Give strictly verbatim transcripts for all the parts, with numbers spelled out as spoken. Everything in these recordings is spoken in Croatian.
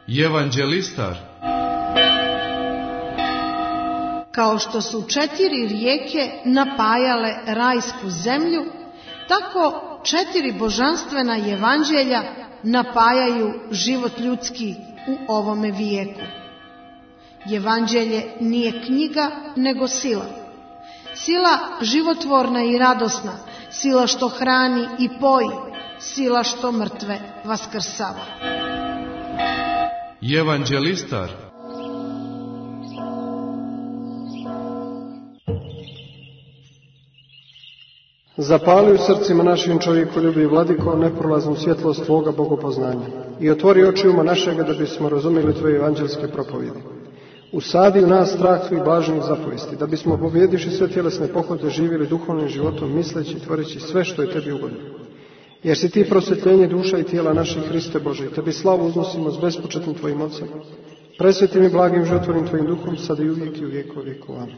Evanđelistar. Kao što su četiri rijeke napajale rajsku zemlju, tako četiri božanstvena evanđelja napajaju život ljudski u ovome vijeku. Evanđelje nije knjiga, nego sila. Sila životvorna i radosna, sila što hrani i poji, sila što mrtve vaskrsava. Evanđelistar. Zapali u srcima našim čovjekoljubi, Vladiko, neprolaznu svjetlost Tvoga bogopoznanja i otvori oči uma našega da bismo razumjeli Tvoje evanđelske propovjedi. Usadi u nas strah Tvojih blaženih zapovesti, da bismo pobjediši sve tjelesne pohote živjeli duhovnim životom, misleći i tvoreći sve što je Tebi ugodno. Jer si Ti prosvjetljenje duša i tijela naših, Hriste Bože, i Tebi slavu uznosimo s bespočetnim Tvojim Otcem, presvetim i blagim životvornim Tvojim duhom, sada i uvijek i u vijeku vijekova. Amen.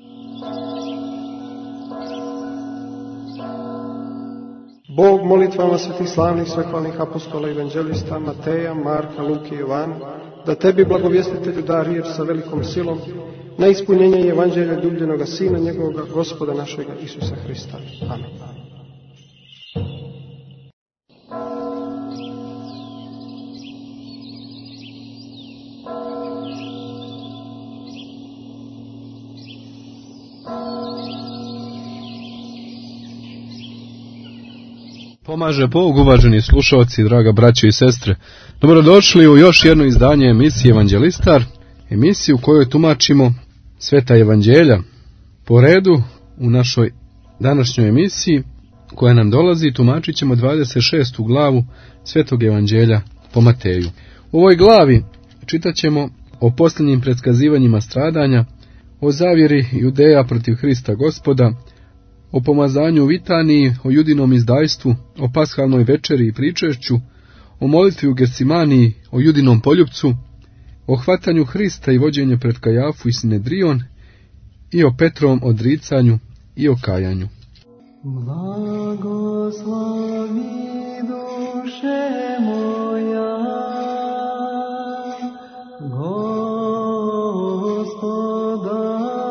Bog molitvama svetih slavnih svehvalnih apostola i evanđelista Mateja, Marka, Luke i Jovana, da Tebi, blagovjestitelju, da riječ sa velikom silom na ispunjenje evanđelja ljubljenoga Sina njegovoga, Gospoda našega Isusa Hrista. Amen. Pomaže Bog, uvaženi slušalci, draga braćo i sestre. Dobrodošli u još jedno izdanje emisije Evanđelistar, emisiju u kojoj tumačimo sveta evanđelja. Po redu u našoj današnjoj emisiji koja nam dolazi tumačit ćemo dvadeset šestu glavu svetog evanđelja po Mateju. U ovoj glavi čitat ćemo o posljednjim predskazivanjima stradanja, o zavjeri Judeja protiv Hrista Gospoda, o pomazanju u Vitaniji, o judinom izdajstvu, o pashalnoj večeri i pričešću, o molitvi u Getsemaniji, o judinom poljupcu, o hvatanju Hrista i vođenju pred Kajafu i Sinedrion, i o Petrovom odricanju i o kajanju. Blagoslovi duše moja, Gospoda.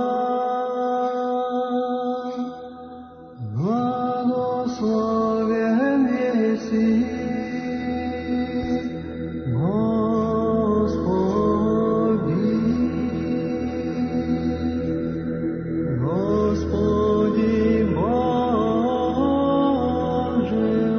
Blagosloven jesi, Gospodi, Gospodi Bože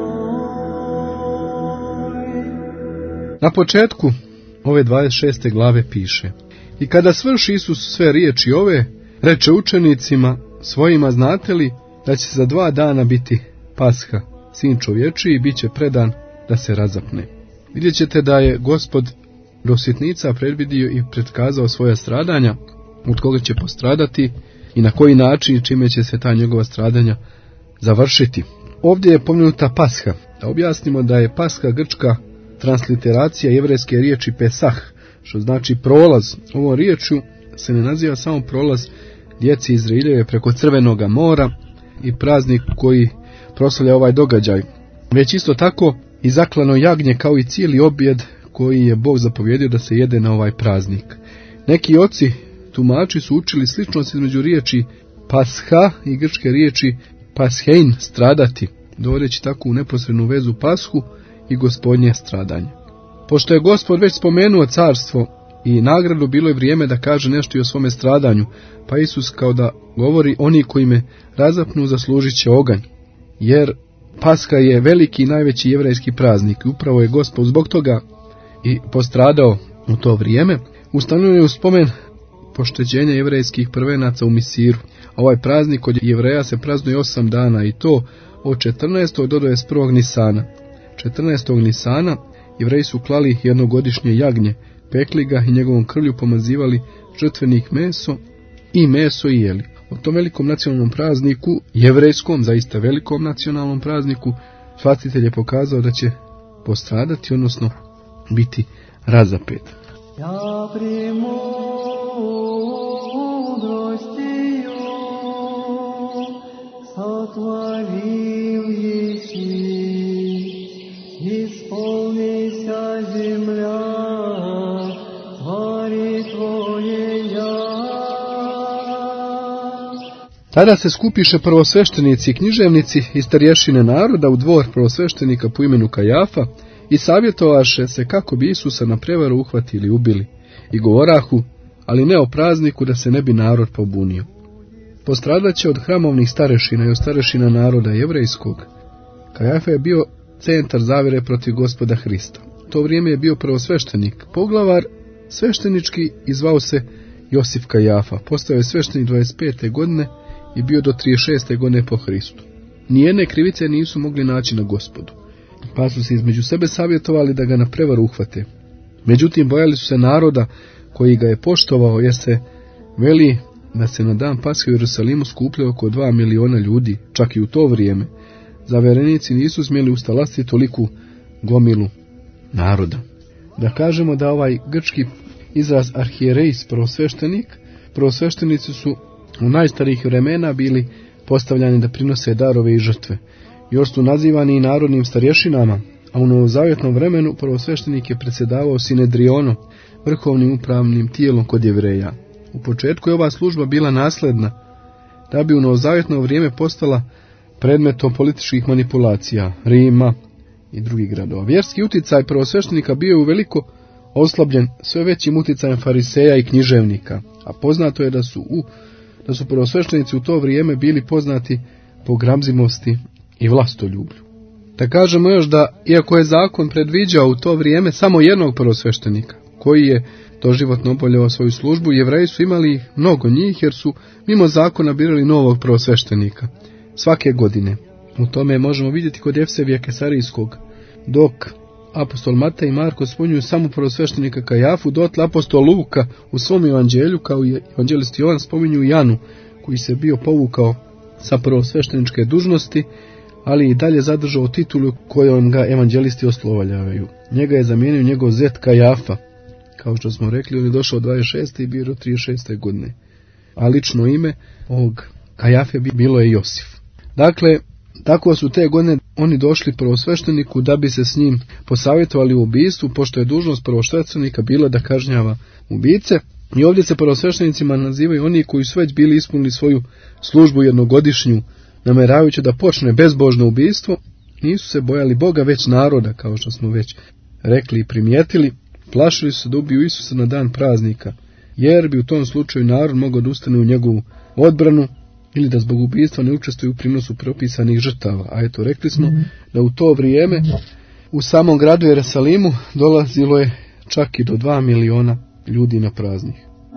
moj. Na početku ove dvadeset šeste glave piše: I kada svrši Isus sve riječi ove, reče učenicima svojima, znate li da će za dva dana biti Pasha, sin čovječiji, i bit će predan da se razapne. Vidjet ćete da je Gospod do sitnica predvidio i predkazao svoja stradanja, od koga će postradati i na koji način i čime će se ta njegova stradanja završiti. Ovdje je pomenuta Pasha. Da objasnimo da je Pasha grčka transliteracija jevrejske riječi Pesah, što znači prolaz. Ovom riječju se ne naziva samo prolaz djeci Izraeljeve preko Crvenoga mora i praznik koji proslavlja ovaj događaj, već isto tako i zaklano jagnje, kao i cijeli objed koji je Bog zapovjedio da se jede na ovaj praznik. Neki oci tumači su učili sličnost između riječi Pasha i grčke riječi Pashein, stradati, dovodeći tako u neposrednu vezu Pashu i Gospodnje stradanje. Pošto je Gospod već spomenuo carstvo i nagradu, bilo je vrijeme da kaže nešto i o svome stradanju, pa Isus kao da govori: oni koji me razapnu zaslužit će oganj. Jer Pasha je veliki i najveći jevrejski praznik i upravo je Gospod zbog toga i postradao u to vrijeme. Ustanovljen je u spomen pošteđenja jevrejskih prvenaca u Misiru. Ovaj praznik kod Jevreja se praznuje osam dana, i to od četrnaestog do dvadeset prvog Nisana. četrnaestog Nisana Jevreji su klali jednogodišnje jagnje, pekli ga i njegovom krvlju pomazivali žrtvenih meso i meso i jeli. O tom velikom nacionalnom prazniku, jevrejskom, zaista velikom nacionalnom prazniku, Spasitelj je pokazao da će postradati, odnosno biti razapet. Ja primu mudrostiju, sotvoril еси, исполнися земля Tada se skupiše prvosveštenici i književnici i starješine naroda u dvor prvosveštenika po imenu Kajafa i savjetovaše se kako bi Isusa na prevaru uhvatili i ubili. I govorahu, ali ne o prazniku, da se ne bi narod pobunio. Postradaće od hramovnih starešina i od starešina naroda jevrejskog. Kajafa je bio centar zavjere protiv Gospoda Hrista. U to vrijeme je bio prvosveštenik, poglavar sveštenički i zvao se Josif Kajafa. Postao je sveštenik dvadeset pete godine i bio do trideset šeste godine po Hristu. Nijedne krivice nisu mogli naći na Gospodu, pa su se između sebe savjetovali da ga na prevaru uhvate. Međutim, bojali su se naroda koji ga je poštovao, jer se veli da se na dan Paske u Jerusalimu skupljalo oko dva miliona ljudi, čak i u to vrijeme. Zaverenici nisu smjeli ustalasti toliku gomilu naroda. Da kažemo da ovaj grčki izraz arhijerejs, prvosveštenik, prvosveštenici su u najstarijih vremena bili postavljani da prinose darove i žrtve. Još su nazivani i narodnim starješinama, a u novozavjetnom vremenu prvosveštenik je predsjedavao Sinedrionom, vrhovnim upravnim tijelom kod Jevreja. U početku je ova služba bila nasledna, da bi u novozavjetno vrijeme postala predmetom političkih manipulacija Rima i drugih gradova. Vjerski uticaj prvosveštenika bio je uveliko oslabljen sve većim uticajem fariseja i književnika, a poznato je da su, u, da su prvosveštenici u to vrijeme bili poznati po gramzimosti i vlastoljublju. Da kažemo još da, iako je zakon predviđao u to vrijeme samo jednog prvosveštenika, koji je doživotno obavljao svoju službu, Jevreji su imali mnogo njih, jer su mimo zakona birali novog prvosveštenika svake godine. U tome možemo vidjeti kod Evsevija Kesarijskog, dok apostol Matej i Marko spominju samo prvosveštenika Kajafu, dotle apostol Luka u svom evanđelju, kao i evanđelist Jovan, spominju Janu, koji se bio povukao sa prvosvešteničke dužnosti, ali i dalje zadržao titulu kojom ga evanđelisti oslovaljavaju. Njega je zamijenio njegov zet Kajafa. Kao što smo rekli, on je došao dvadeset šeste i bio do trideset šeste godine. A lično ime ovog Kajafe bilo je Josif. Dakle, tako su te godine oni došli prvosvešteniku da bi se s njim posavjetovali u ubistvu, pošto je dužnost prvosveštenika bila da kažnjava ubice. I ovdje se prvosveštenicima nazivaju oni koji su već bili ispunili svoju službu jednogodišnju, namjeravajući da počne bezbožno ubistvo. Nisu se bojali Boga, već naroda, kao što smo već rekli i primijetili. Plašili su da ubiju Isusa na dan praznika, jer bi u tom slučaju narod mogao da ustane u njegovu odbranu ili da zbog ubistva ne učestvuju u prinosu propisanih žrtava. A eto, rekli smo da u to vrijeme u samom gradu Jerusalimu dolazilo je čak i do dva miliona ljudi na praznik.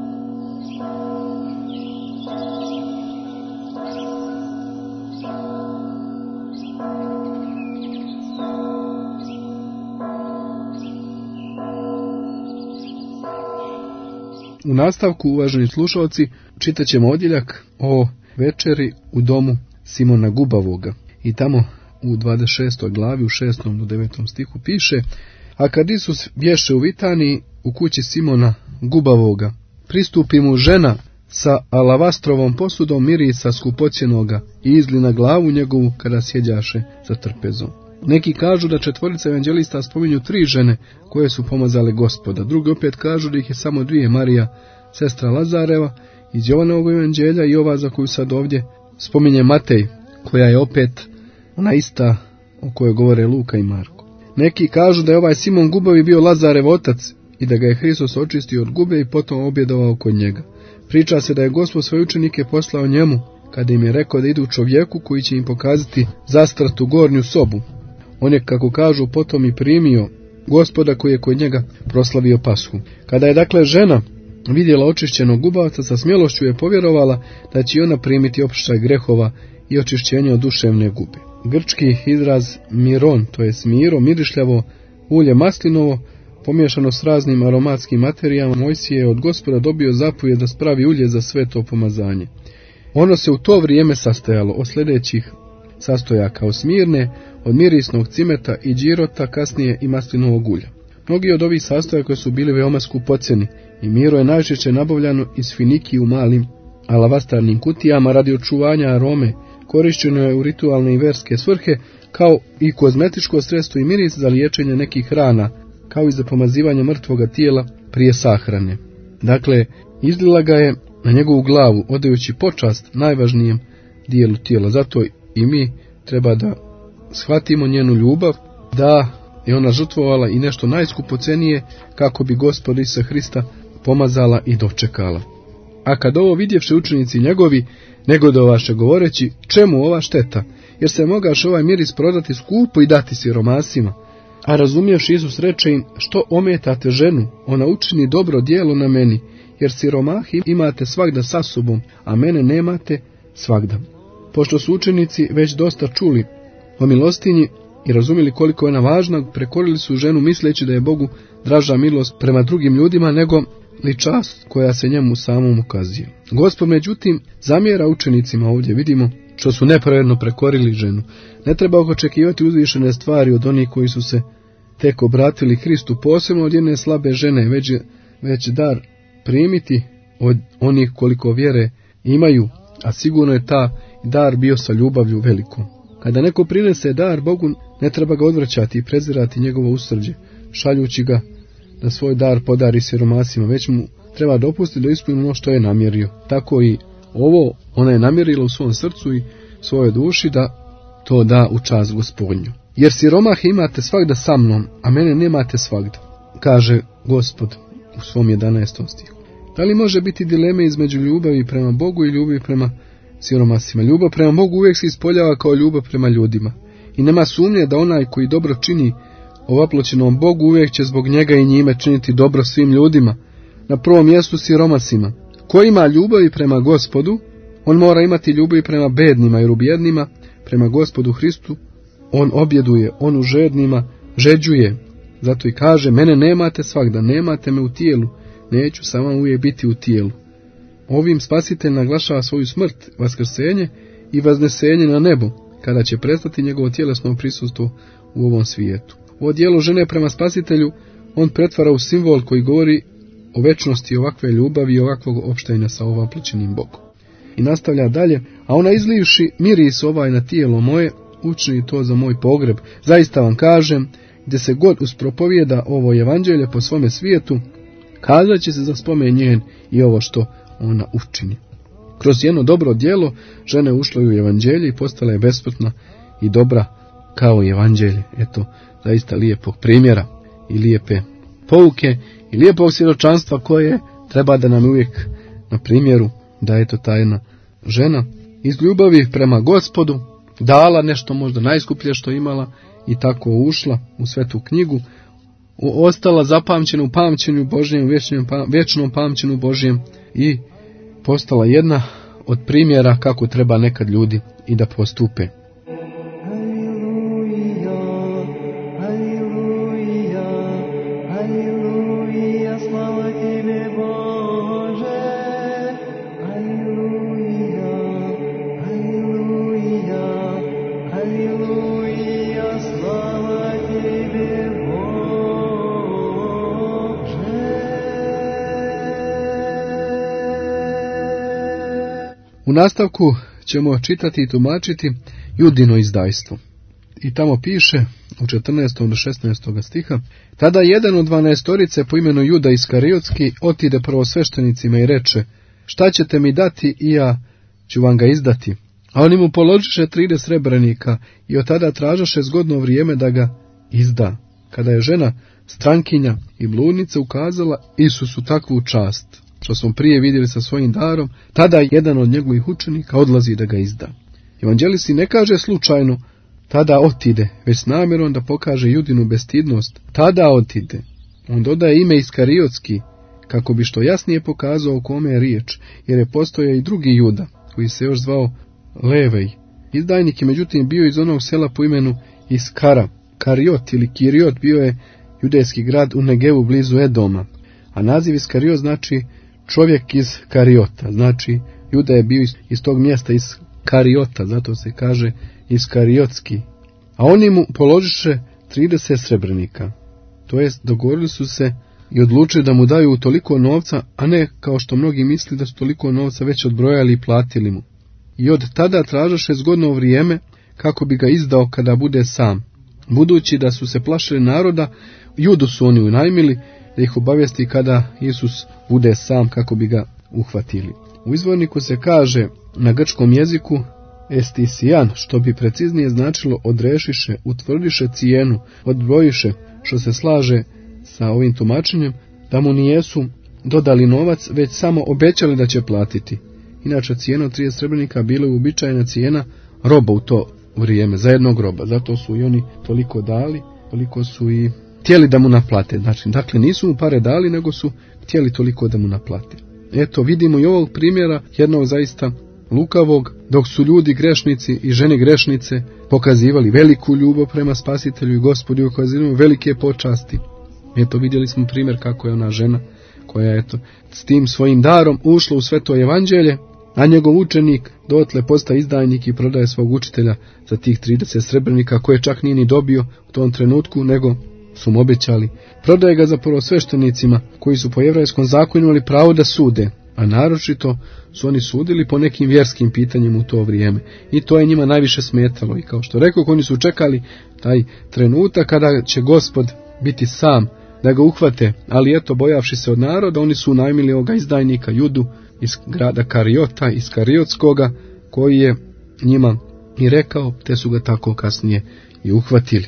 U nastavku, uvaženi slušalci, čitat ćemo odjeljak o večeri u domu Simona Gubavoga. I tamo u dvadeset šestoj glavi, u šestom do devetom stihu piše: a kad Isus bješe u Vitaniji, u kući Simona Gubavoga, pristupi mu žena sa alavastrovom posudom mirisa skupocjenoga i izli na glavu njegovu kada sjeđaše za trpezom. Neki kažu da četvorica evanđelista spominju tri žene koje su pomazale Gospoda. Drugi opet kažu da ih je samo dvije, Marija, sestra Lazareva, iz Jovanovog evanđelja, i ova za koju sad ovdje spominje Matej, koja je opet ona ista o kojoj govore Luka i Marko. Neki kažu da je ovaj Simon Gubavi bio Lazarev otac i da ga je Hristos očistio od gube i potom objedovao kod njega. Priča se da je Gospod svoje učenike poslao njemu, kada im je rekao da idu čovjeku koji će im pokazati zastratu gornju sobu. On je, kako kažu, potom i primio Gospoda koji je kod njega proslavio Pashu. Kada je dakle žena vidjela očišćenog gubavca, sa smjelošću je povjerovala da će ona primiti oproštaj grehova i očišćenje od duševne gube. Grčki izraz miron, to je smiro, mirišljavo ulje maslinovo, pomiješano s raznim aromatskim materijama, Mojsije je od Gospoda dobio zapovjed da spravi ulje za sve to pomazanje. Ono se u to vrijeme sastojalo od sljedećih sastojaka: od smirne, od mirisnog cimeta i đirota, kasnije i maslinovog ulja. Mnogi od ovih sastojaka su bili veoma skupocjeni i miro je najčešće nabavljano iz finiki u malim alavastarnim kutijama radi očuvanja arome. Korišćeno je u ritualne i verske svrhe, kao i kozmetičko sredstvo i miris za liječenje nekih rana, kao i za pomazivanje mrtvoga tijela prije sahrane. Dakle, izlila ga je na njegovu glavu, odajući počast najvažnijem dijelu tijela. Zato i mi treba da shvatimo njenu ljubav, da je ona žrtvovala i nešto najskupocenije kako bi Gospod Isusa Hrista pomazala i dočekala. A kad ovo vidjevše učenici njegovi, negodovaše govoreći, čemu ova šteta, jer se mogaš ovaj miris prodati skupo i dati siromasima. A razumijevši Isus reče im, što ometate ženu, ona učini dobro djelo na meni, jer siromahi imate svagda sa sobom, a mene nemate svagda. Pošto su učenici već dosta čuli o milostinji i razumjeli koliko je ona važna, prekorili su ženu misleći da je Bogu draža milost prema drugim ljudima nego li čast koja se njemu samom ukazuje. Gospod međutim zamjera učenicima, ovdje vidimo što su nepravedno prekorili ženu. Ne treba očekivati uzvišene stvari od onih koji su se tek obratili Hristu, posebno od jedne slabe žene, već, već dar primiti od onih koliko vjere imaju, a sigurno je ta dar bio sa ljubavlju velikom. Kada neko prinese dar Bogu, ne treba ga odvraćati i prezirati njegovo usrđe, šaljući ga da svoj dar podari siromasima, već mu treba dopustiti da ispuni ono što je namjerio. Tako i ovo ona je namjerila u svom srcu i svojoj duši da to da u čast Gospodnju. Jer siromah imate svagda sa mnom, a mene nemate svagda, kaže Gospod u svom jedanaestom stihu. Da li može biti dileme između ljubavi prema Bogu i ljubavi prema siromasima? Ljubav prema Bogu uvijek se ispoljava kao ljubav prema ljudima. I nema sumnje da onaj koji dobro čini ovaploćenom Bogu uvijek će zbog njega i njime činiti dobro svim ljudima. Na prvom mjestu siromasima. Ko ima ljubavi prema Gospodu, on mora imati ljubavi prema bednima, jer u bjednima prema Gospodu Hristu on objeduje, on u žednima žeđuje. Zato i kaže, mene nemate svagda, nemate me u tijelu, neću sa vama uvijek biti u tijelu. Ovim Spasitelj naglašava svoju smrt, vaskrsenje i vaznesenje na nebo, kada će prestati njegovo tjelesno prisustvo u ovom svijetu. Ovo djelo žene prema Spasitelju on pretvara u simbol koji govori o večnosti ovakve ljubavi i ovakvog opštenja sa ovaploćenim Bogom. I nastavlja dalje, a ona izlivši miris ovaj na tijelo moje, učini to za moj pogreb. Zaista vam kažem, gdje se god uspropovijeda ovo evanđelje po svome svijetu, kazat će se za spomen njen i ovo što ona učini. Kroz jedno dobro djelo žena ušla u evanđelje i postala je besmrtna i dobra kao evanđelje. Eto, zaista lijepog primjera i lijepe pouke i lijepog svjedočanstva koje treba da nam uvijek na primjeru da je to ta jedna žena iz ljubavi prema Gospodu dala nešto možda najskuplje što imala i tako ušla u svetu knjigu, ostala zapamćena u pamćenju Božjem, vječnom, vječnom pamćenju Božjem i postala jedna od primjera kako treba nekad ljudi i da postupe. U nastavku ćemo čitati i tumačiti Judino izdajstvo. I tamo piše u četrnaestom do šesnaestog stiha, tada jedan od dvanaestorice po imenu Juda Iskariotski otide prvosveštenicima i reče, šta ćete mi dati i ja ću vam ga izdati. A oni mu položiše trideset srebrenika i od tada tražaše zgodno vrijeme da ga izda. Kada je žena strankinja i bludnica ukazala Isusu takvu čast, što smo prije vidjeli sa svojim darom, tada jedan od njegovih učenika odlazi da ga izda. Evanđelist ne kaže slučajno, tada otide, već s namjerom da pokaže Judinu bestidnost, tada otide. On dodaje ime Iskariotski, kako bi što jasnije pokazao o kome je riječ, jer je postojao i drugi Juda, koji se još zvao Levej. Izdajnik je međutim bio iz onog sela po imenu Iskara. Kariot ili Kiriot bio je judejski grad u Negevu blizu Edoma, a naziv Iskariot znači čovjek iz Kariota, znači Juda je bio iz, iz tog mjesta, iz Kariota, zato se kaže Iskariotski. A oni mu položiše trideset srebrenika, to jest dogovorili su se i odlučili da mu daju toliko novca, a ne kao što mnogi misli da su toliko novca već odbrojali i platili mu. I od tada tražaše zgodno vrijeme kako bi ga izdao kada bude sam. Budući da su se plašili naroda, Judu su oni unajmili da ih obavijesti kada Isus bude sam kako bi ga uhvatili. U izvorniku se kaže na grčkom jeziku estisian, što bi preciznije značilo odrešiše, utvrdiše cijenu, odbrojiše, što se slaže sa ovim tumačenjem, da mu nijesu dodali novac, već samo obećali da će platiti. Inače, cijena od trideset srebrnika bila je uobičajena cijena roba u to vrijeme, za jednog roba. Zato su i oni toliko dali, toliko su i htjeli da mu naplate. Znači, dakle, nisu mu pare dali, nego su htjeli toliko da mu naplate. Eto, vidimo i ovog primjera jednog zaista lukavog, dok su ljudi grešnici i žene grešnice pokazivali veliku ljubav prema Spasitelju i Gospodu, ukazivali velike počasti. Eto, vidjeli smo primjer kako je ona žena koja je eto, s tim svojim darom ušla u sveto evanđelje, a njegov učenik dotle postaje izdajnik i prodaje svog učitelja za tih trideset srebrnika, koje čak nije ni dobio u tom trenutku, nego su mu obećali. Prodaje ga za prvosveštenicima koji su po jevrajskom zakonu imali pravo da sude, a naročito su oni sudili po nekim vjerskim pitanjima u to vrijeme. I to je njima najviše smetalo. I kao što rekao, oni su čekali taj trenutak kada će Gospod biti sam da ga uhvate, ali eto, bojavši se od naroda, oni su unajmili ovoga izdajnika Judu iz grada Karijota, iz Karijotskoga, koji je njima i rekao, te su ga tako kasnije i uhvatili.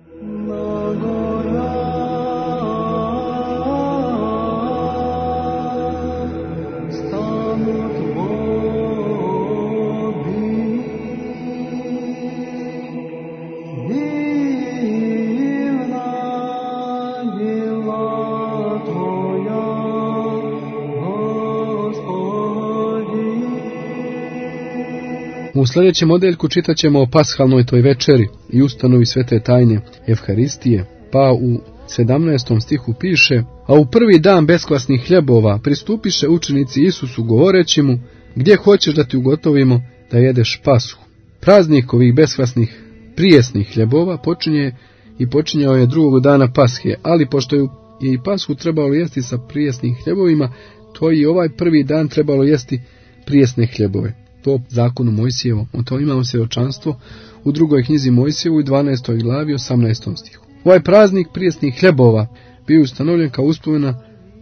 U sljedećem odeljku čitat ćemo o pashalnoj toj večeri i ustanovi svete tajne Evharistije, pa u sedamnaestom stihu piše: a u prvi dan beskvasnih hljebova pristupiše učenici Isusu govoreći mu: gdje hoćeš da ti ugotovimo da jedeš pashu? Praznik ovih beskvasnih prijesnih hljebova počinje i počinjao je drugog dana pashe, ali pošto je i pashu trebalo jesti sa prijesnim hljebovima, to i ovaj prvi dan trebalo jesti prijesne hljebove. Po zakonu Mojsijevom. O to imamo svjedočanstvo u drugoj knjizi Mojsijevu i dvanaestoj glavi osamnaestom stihu. Ovaj praznik prijesnih hljebova bio ustanovljen kao uspomena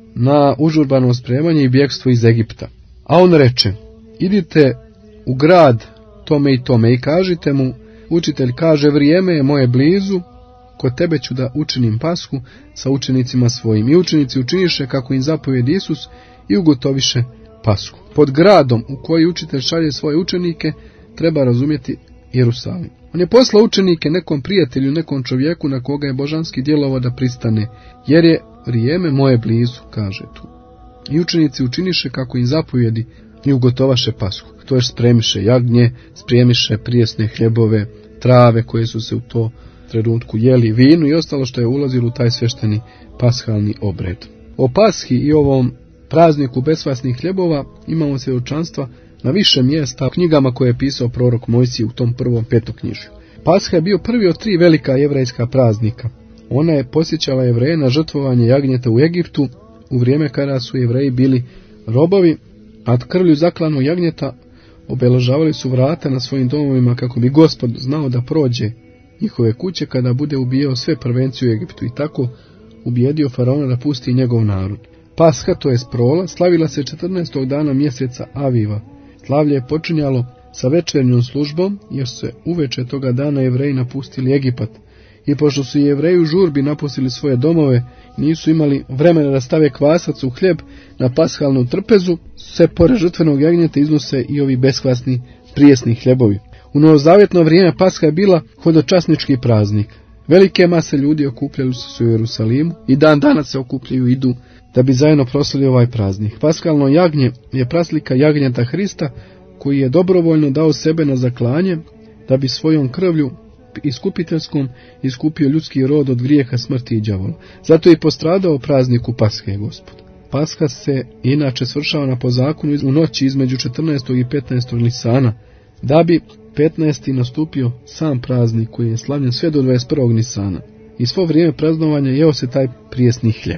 na užurbano spremanje i bjegstvo iz Egipta. A on reče: idite u grad tome i tome i kažite mu, učitelj kaže, vrijeme je moje blizu, kod tebe ću da učinim pashu sa učenicima svojim. I učenici učiniše kako im zapovjedi Isus i ugotoviše pashu. Pod gradom u koji učitelj šalje svoje učenike treba razumjeti Jerusalim. On je poslao učenike nekom prijatelju, nekom čovjeku na koga je božanski djelovao da pristane, jer je vrijeme moje blizu, kaže tu. I učenici učiniše kako im zapovjedi i ugotovaše pashu. To je spremiše jagnje, spremiše prijesne hljebove, trave koje su se u to trenutku jeli, vinu i ostalo što je ulazilo u taj svešteni pashalni obred. O pashi i ovom prazniku beskvasnih hljebova imamo svjedočanstva na više mjesta u knjigama koje je pisao prorok Mojsije u tom prvom petoknjižju. Pasha je bio prvi od tri velika jevrejska praznika. Ona je posjećala Jevreje na žrtvovanje jagnjeta u Egiptu u vrijeme kada su Jevreji bili robovi, a krvlju zaklanu jagnjeta obeležavali su vrata na svojim domovima kako bi Gospod znao da prođe njihove kuće kada bude ubijao sve prvencije u Egiptu i tako ubijedio faraona da pusti njegov narod. Pasha, to je prola, slavila se četrnaestog dana mjeseca Aviva. Slavlje je počinjalo sa večernjom službom, jer se uveče toga dana Jevreji napustili Egipat. I pošto su Jevreji u žurbi napustili svoje domove, nisu imali vremena da stave kvasac u hljeb na pashalnu trpezu, se pored žrtvenog jagnjeta iznose i ovi beskvasni prijesni hljebovi. U novozavjetno vrijeme Pasha je bila hodočasnički praznik. Velike mase ljudi okupljali su se u Jerusalimu i dan danas se okupljaju i idu da bi zajedno proslavili ovaj praznik. Paskalno jagnje je praslika jagnjeta Hrista, koji je dobrovoljno dao sebe na zaklanje da bi svojom krvlju iskupiteljskom iskupio ljudski rod od grijeha, smrti i đavola. Zato je i postradao prazniku Pashe Gospod. Pasha se inače svršava po zakonu u noći između četrnaestog i petnaestog Nisana, da bi petnaesti nastupio sam praznik koji je slavljen sve do dvadeset prvog Nisana. I svo vrijeme praznovanja jeo se taj prijesni hljeb.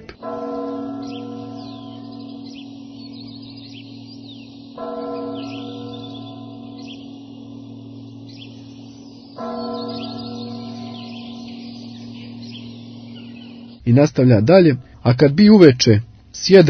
I nastavlja dalje: a kad bi uveče sjede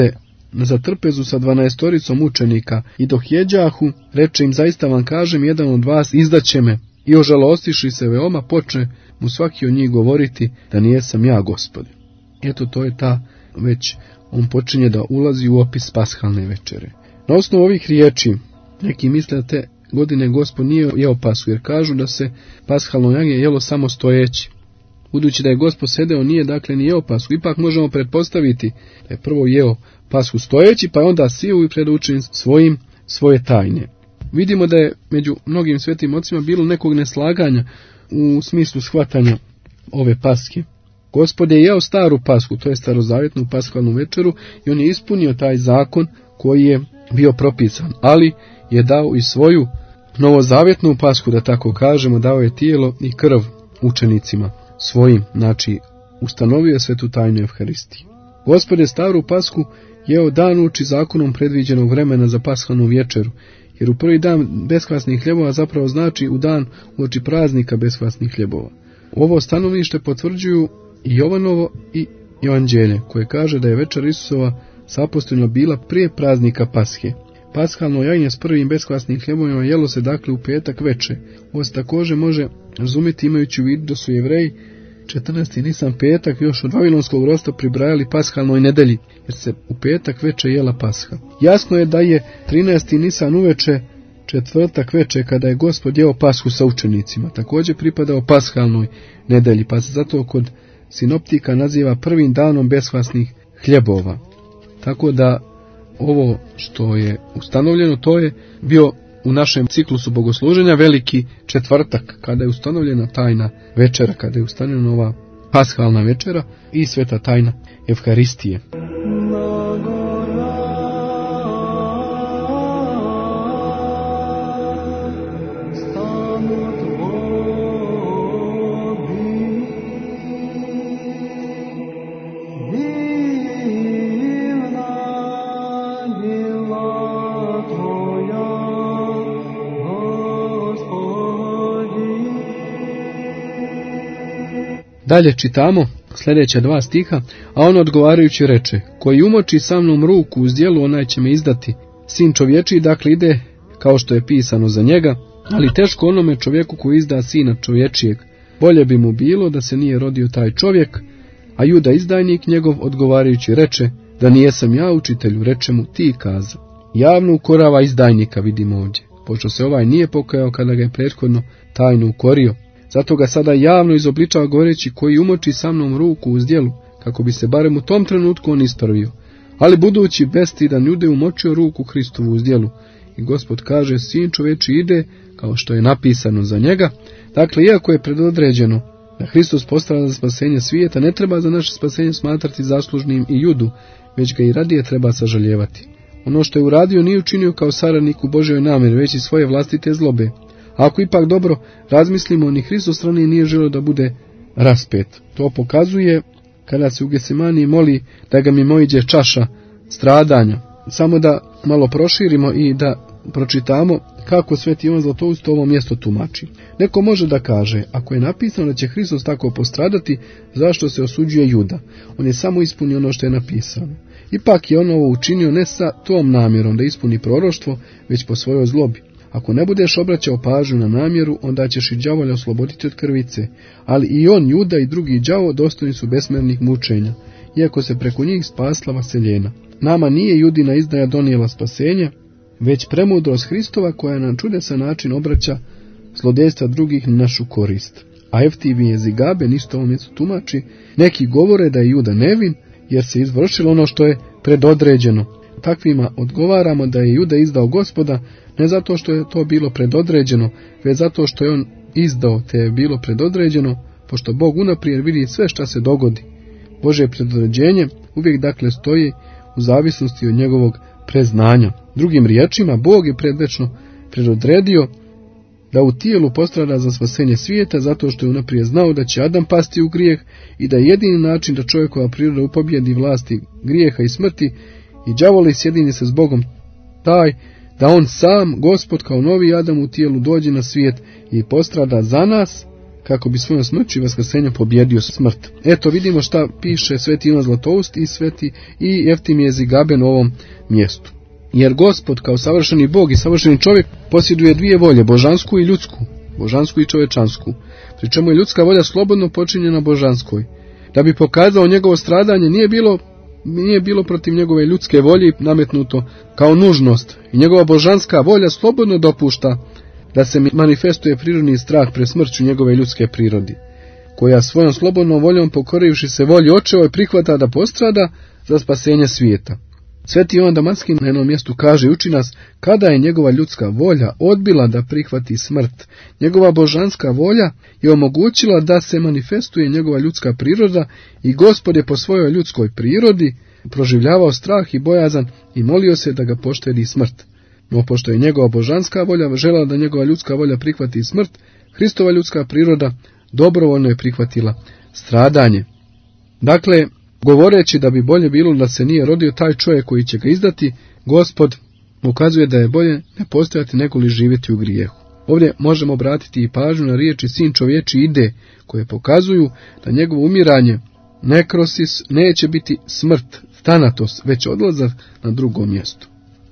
za trpezu sa dvanaestoricom učenika i dok jeđahu, reče im, zaista vam kažem, jedan od vas izdaće me. I ožalostiši se veoma, počne mu svaki od njih govoriti da nijesam ja, Gospode. Eto, to je ta, već on počinje da ulazi u opis pashalne večere. Na osnovu ovih riječi, neki misle da te godine Gospod nije jeo pashu, jer kažu da se pashalno jagnje jelo samo stojeći. Budući da je Gospod sedeo, nije dakle ni jeo pashu, ipak možemo pretpostaviti da je prvo jeo pashu stojeći, pa je onda sjeo i predučen svojim svoje tajne. Vidimo da je među mnogim svetim ocima bilo nekog neslaganja u smislu shvatanja ove paske. Gospod je jeo staru pashu, to je starozavjetnu pashalnu večeru, i on je ispunio taj zakon koji je bio propisan, ali je dao i svoju novozavjetnu pashu, da tako kažemo, dao je tijelo i krv učenicima svojim, znači ustanovio je svetu tajnu Evharistije. Gospod je staru pashu jeo dan uoči zakonom predviđenog vremena za pashalnu večeru, jer u prvi dan beskvasnih hljebova zapravo znači u dan uoči praznika beskvasnih hljebova. Ovo stanovište potvrđuju i Jovanovo i Evanđelje, koje kaže da je večer Isusova s apostolima bila prije praznika Pashe. Pashalno jagnje s prvim beskvasnim hljebovima jelo se dakle u petak veče. Ovo se također može razumjeti imajući u vidu da su Jevreji četrnaesti Nisan petak još od Vavilonskog ropstva pribrajali pashalnoj nedelji, jer se u petak veče jela pasha. Jasno je da je trinaesti Nisan uveče, četvrtak veče, kada je Gospod jeo pashu sa učenicima, također pripadao pashalnoj nedelji, pa se zato kod sinoptika naziva prvim danom beskvasnih hljebova. Tako da ovo što je ustanovljeno, to je bio u našem ciklusu bogosluženja veliki četvrtak, kada je ustanovljena tajna večera, kada je ustanovljena ova pashalna večera i sveta tajna Evharistije. Dalje čitamo sljedeća dva stiha, a on odgovarajući reče, koji umoči sa mnom ruku uz djelu, onaj će me izdati. Sin čovječiji dakle ide kao što je pisano za njega, ali teško onome čovjeku koji izda sina čovječijeg. Bolje bi mu bilo da se nije rodio taj čovjek. A Juda izdajnik njegov odgovarajući reče, da nijesam ja, učitelju, reče mu, ti kaza. Javno ukorava izdajnika, vidimo ovdje, pošto se ovaj nije pokajao kada ga je prethodno tajno ukorio. Zato ga sada javno izobličava govoreći, koji umoči sa mnom ruku uz djelu, kako bi se barem u tom trenutku on ispravio. Ali budući bestidan Jude umočio ruku Hristovu uz djelu. I Gospod kaže, sin čoveči ide kao što je napisano za njega. Dakle, iako je predodređeno da Hristos postrada za spasenje svijeta, ne treba za naše spasenje smatrati zaslužnim i Judu, već ga i radije treba sažaljevati. Ono što je uradio nije učinio kao saradnik u Božjoj namjeri, već i svoje vlastite zlobe. A ako ipak dobro razmislimo, ni Hristos strani nije želio da bude raspet. To pokazuje kada se u Getsemaniji moli da ga mimoiđe čaša stradanja. Samo da malo proširimo i da pročitamo kako Sveti Ivan Zlatoust ovo mjesto tumači. Neko može da kaže, ako je napisano da će Hristos tako postradati, zašto se osuđuje Juda? On je samo ispunio ono što je napisano. Ipak je on ovo učinio ne sa tom namjerom da ispuni proroštvo, već po svojoj zlobi. Ako ne budeš obraćao pažnju na namjeru, onda ćeš i đavolja osloboditi od krvice. Ali i on, Juda i drugi đavo dostojni su besmrtnih mučenja, iako se preko njih spasla vaseljena. Nama nije Judina izdaja donijela spasenje, već premudrost Hristova koja na čudesan način obraća zlodejstva drugih na našu korist. A Evtimije Zigabe isto ovom mjestu tumači, neki govore da je Juda nevin, jer se izvršilo ono što je predodređeno. Takvima odgovaramo da je Juda izdao Gospoda, ne zato što je to bilo predodređeno, već zato što je on izdao te je bilo predodređeno, pošto Bog unaprijed vidi sve što se dogodi. Božje predodređenje uvijek dakle stoji u zavisnosti od njegovog preznanja. Drugim riječima, Bog je predvečno predodredio da u tijelu postrada za spasenje svijeta, zato što je unaprijed znao da će Adam pasti u grijeh i da je jedini način da čovjekova priroda upobjedi vlasti grijeha i smrti i đavoli sjedini se s Bogom taj da on sam, Gospod kao novi Adam u tijelu, dođe na svijet i postrada za nas, kako bi svojom smrću i vaskrsenjem pobjedio smrt. Eto, vidimo šta piše sveti Ivan Zlatoust i sveti i Jeftimije Zigaben u ovom mjestu. Jer Gospod kao savršeni Bog i savršeni čovjek posjeduje dvije volje, božansku i ljudsku, božansku i čovječansku, pri čemu je ljudska volja slobodno počinjena božanskoj. Da bi pokazao njegovo stradanje nije bilo, nije bilo protiv njegove ljudske volje nametnuto kao nužnost i njegova božanska volja slobodno dopušta da se manifestuje prirodni strah pred smrću njegove ljudske prirodi, koja svojom slobodnom voljom pokorivši se volji očevoj prihvata da postrada za spasenje svijeta. Sveti Jovan Damaskin na jednom mjestu kaže i uči nas kada je njegova ljudska volja odbila da prihvati smrt, njegova božanska volja je omogućila da se manifestuje njegova ljudska priroda i Gospod je po svojoj ljudskoj prirodi proživljavao strah i bojazan i molio se da ga poštedi smrt. No pošto je njegova božanska volja željela da njegova ljudska volja prihvati smrt, Hristova ljudska priroda dobrovoljno je prihvatila stradanje. Dakle, govoreći da bi bolje bilo da se nije rodio taj čovjek koji će ga izdati, Gospod ukazuje da je bolje ne postojati nego li živjeti u grijehu. Ovdje možemo obratiti i pažnju na riječi sin čovječi ide, koje pokazuju da njegovo umiranje, nekrosis, neće biti smrt, thanatos, već odlazak na drugo mjesto.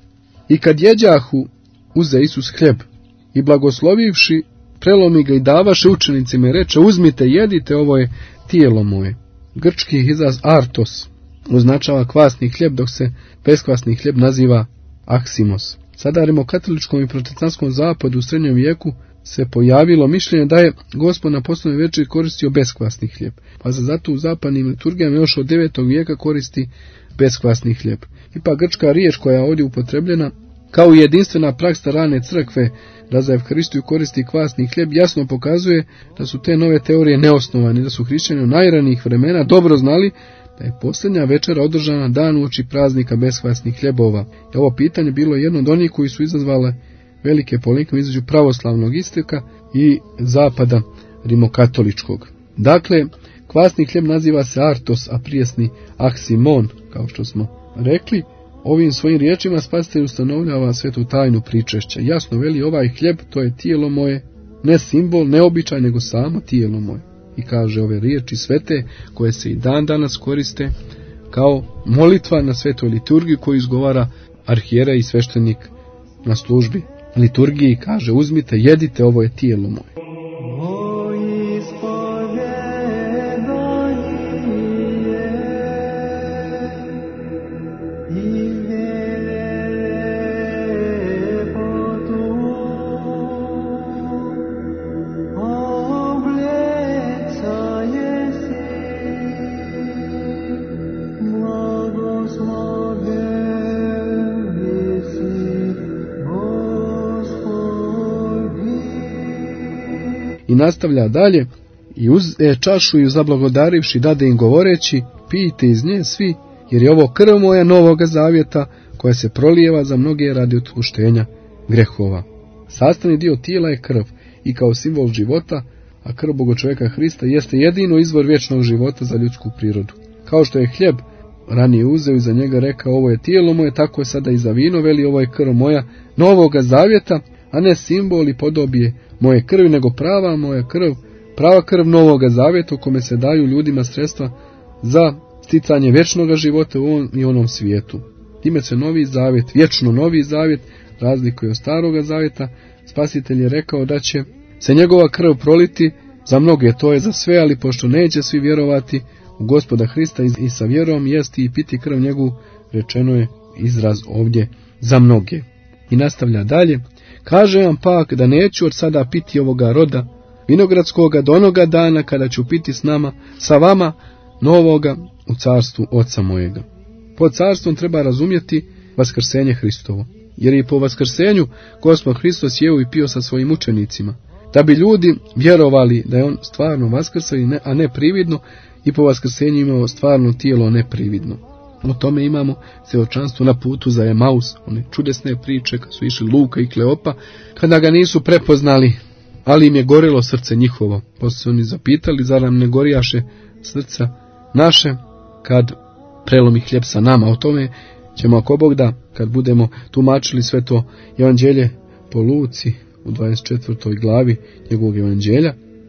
I kad jeđahu, uze Isus hljeb i blagoslovivši, prelomi ga i davaše učenicima i reče, uzmite, jedite, ovo je tijelo moje. Grčki izraz artos označava kvasni hljeb, dok se beskvasni hljeb naziva aksimos. Sada rimokatoličkom i protestantskom zapadu u srednjem vijeku se pojavilo mišljenje da je Gospod na poslovnoj večeri koristio beskvasni hljeb, pa se zato u zapadnim liturgijama još od devetog vijeka koristi beskvasni hljeb. Ipak grčka riječ koja je ovdje upotrebljena kao i jedinstvena praksa rane crkve da za Evharistiju koristi kvasni hljeb jasno pokazuje da su te nove teorije neosnovane, da su hrišćani u najranijih vremena dobro znali da je posljednja večera održana dan uoči praznika beskvasnih hljebova. I ovo pitanje bilo jedno od onih koji su izazvale velike polemike između pravoslavnog istoka i zapada rimokatoličkog. Dakle, kvasni hljeb naziva se artos, a prijesni aksimon, kao što smo rekli. Ovim svojim riječima Spasitelj ustanovljava svetu tajnu pričešća. Jasno veli, ovaj hljeb, to je tijelo moje, ne simbol, ne običaj, nego samo tijelo moje. I kaže ove riječi svete, koje se i dan danas koriste kao molitva na svetoj liturgiji koju izgovara arhijera i sveštenik na službi liturgiji. Kaže, uzmite, jedite, ovo je tijelo moje. I nastavlja dalje, i uze čašu i zablagodarivši dade im govoreći, pijte iz nje svi, jer je ovo krv moja novoga zavjeta, koja se prolijeva za mnoge radi otpuštenja grehova. Sastavni dio tijela je krv i kao simbol života, a krv Bogočovjeka Hrista jeste jedino izvor vječnog života za ljudsku prirodu. Kao što je hljeb ranije uzeo i za njega rekao, ovo je tijelo moje, tako je sada i za vino, veli, ovo je krv moja novoga zavjeta, a ne simbol i podobije moje krvi, nego prava moja krv, prava krv novoga zavjeta u kome se daju ljudima sredstva za sticanje vječnoga života u ovom i onom svijetu. Time se novi zavjet, vječno novi zavjet, razlikuje od staroga zavjeta. Spasitelj je rekao da će se njegova krv proliti za mnoge, to je za sve, ali pošto neće svi vjerovati u Gospoda Hrista i sa vjerom jesti i piti krv njegovu, rečeno je izraz ovdje za mnoge. I nastavlja dalje, kaže vam pak da neću od sada piti ovoga roda vinogradskoga do onoga dana kada ću piti s nama, sa vama, novoga u carstvu Oca mojega. Pod carstvom treba razumjeti vaskrsenje Hristovo, jer je po vaskrsenju Gospod Hristos jeo i pio sa svojim učenicima, da bi ljudi vjerovali da je on stvarno vaskrsao, a ne prividno, i po vaskrsenju imao stvarno tijelo, a ne prividno. O tome imamo svjedočanstvo na putu za Emaus, one čudesne priče kad su išli Luka i Kleopa, kada ga nisu prepoznali, ali im je gorilo srce njihovo. Pa su se oni zapitali, zar nam ne gorijaše srca naše kad prelomi hljeb sa nama. O tome ćemo, ako Bog da, kad budemo tumačili sve to evanđelje po Luci u dvadeset četvrtoj glavi njegovog evanđelja,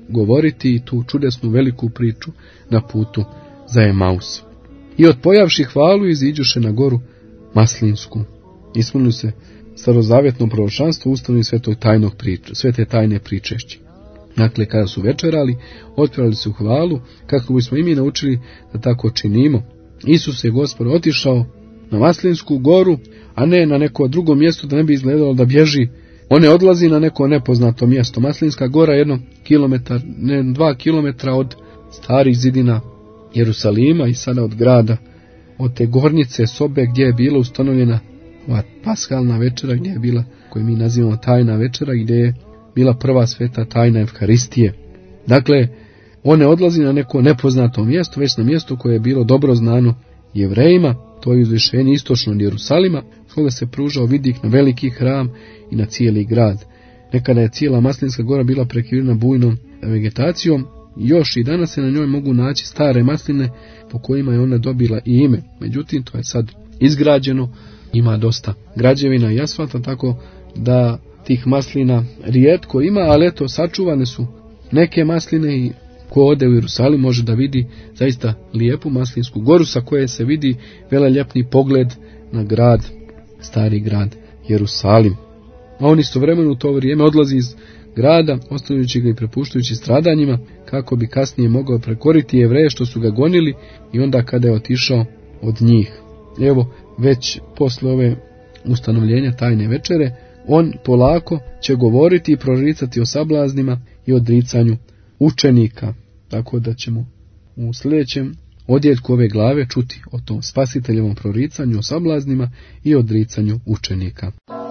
govoriti i tu čudesnu veliku priču na putu za Emaus. I odpojavši hvalu iziđuše na goru Maslinsku. Ispunili se starozavjetno proročanstvo ustavno sve tog tajnog priče, sve te tajne pričešće. Dakle, kada su večerali, otpjevali su hvalu, kako bismo i mi naučili da tako činimo. Isus je Gospod otišao na Maslinsku goru, a ne na neko drugo mjesto, da ne bi izgledalo da bježi. On ne odlazi na neko nepoznato mjesto. Maslinska gora je jedno kilometar, ne dva kilometra od starih zidina Jerusalima i sada od grada, od te gornjice sobe gdje je bila ustanovljena ova paskalna večera, gdje je bila, koju mi nazivamo tajna večera, gdje je bila prva sveta tajna Evharistije. Dakle, on ne odlazi na neko nepoznato mjesto, već na mjesto koje je bilo dobro znano Jevrejima, to je uzvišenje istočno od Jerusalima, koga se pružao vidik na veliki hram i na cijeli grad. Nekada je cijela Maslinska gora bila prekrivena bujnom vegetacijom, još i danas se na njoj mogu naći stare masline po kojima je ona dobila i ime. Međutim, to je sad izgrađeno, ima dosta građevina i asfalta, tako da tih maslina rijetko ima, ali eto, sačuvane su neke masline i ko ode u Jerusalim može da vidi zaista lijepu Maslinsku goru sa koje se vidi veleljepni pogled na grad, stari grad Jerusalim. A on istovremeno u to vrijeme odlazi iz grada, ostavljajući ga i prepuštajući stradanjima, kako bi kasnije mogao prekoriti Jevreje što su ga gonili i onda kada je otišao od njih. Evo, već posle ove ustanovljenja tajne večere, on polako će govoriti i proricati o sablaznima i odricanju učenika. Tako da ćemo u sljedećem odjetku ove glave čuti o tom spasiteljevom proricanju o sablaznima i odricanju učenika.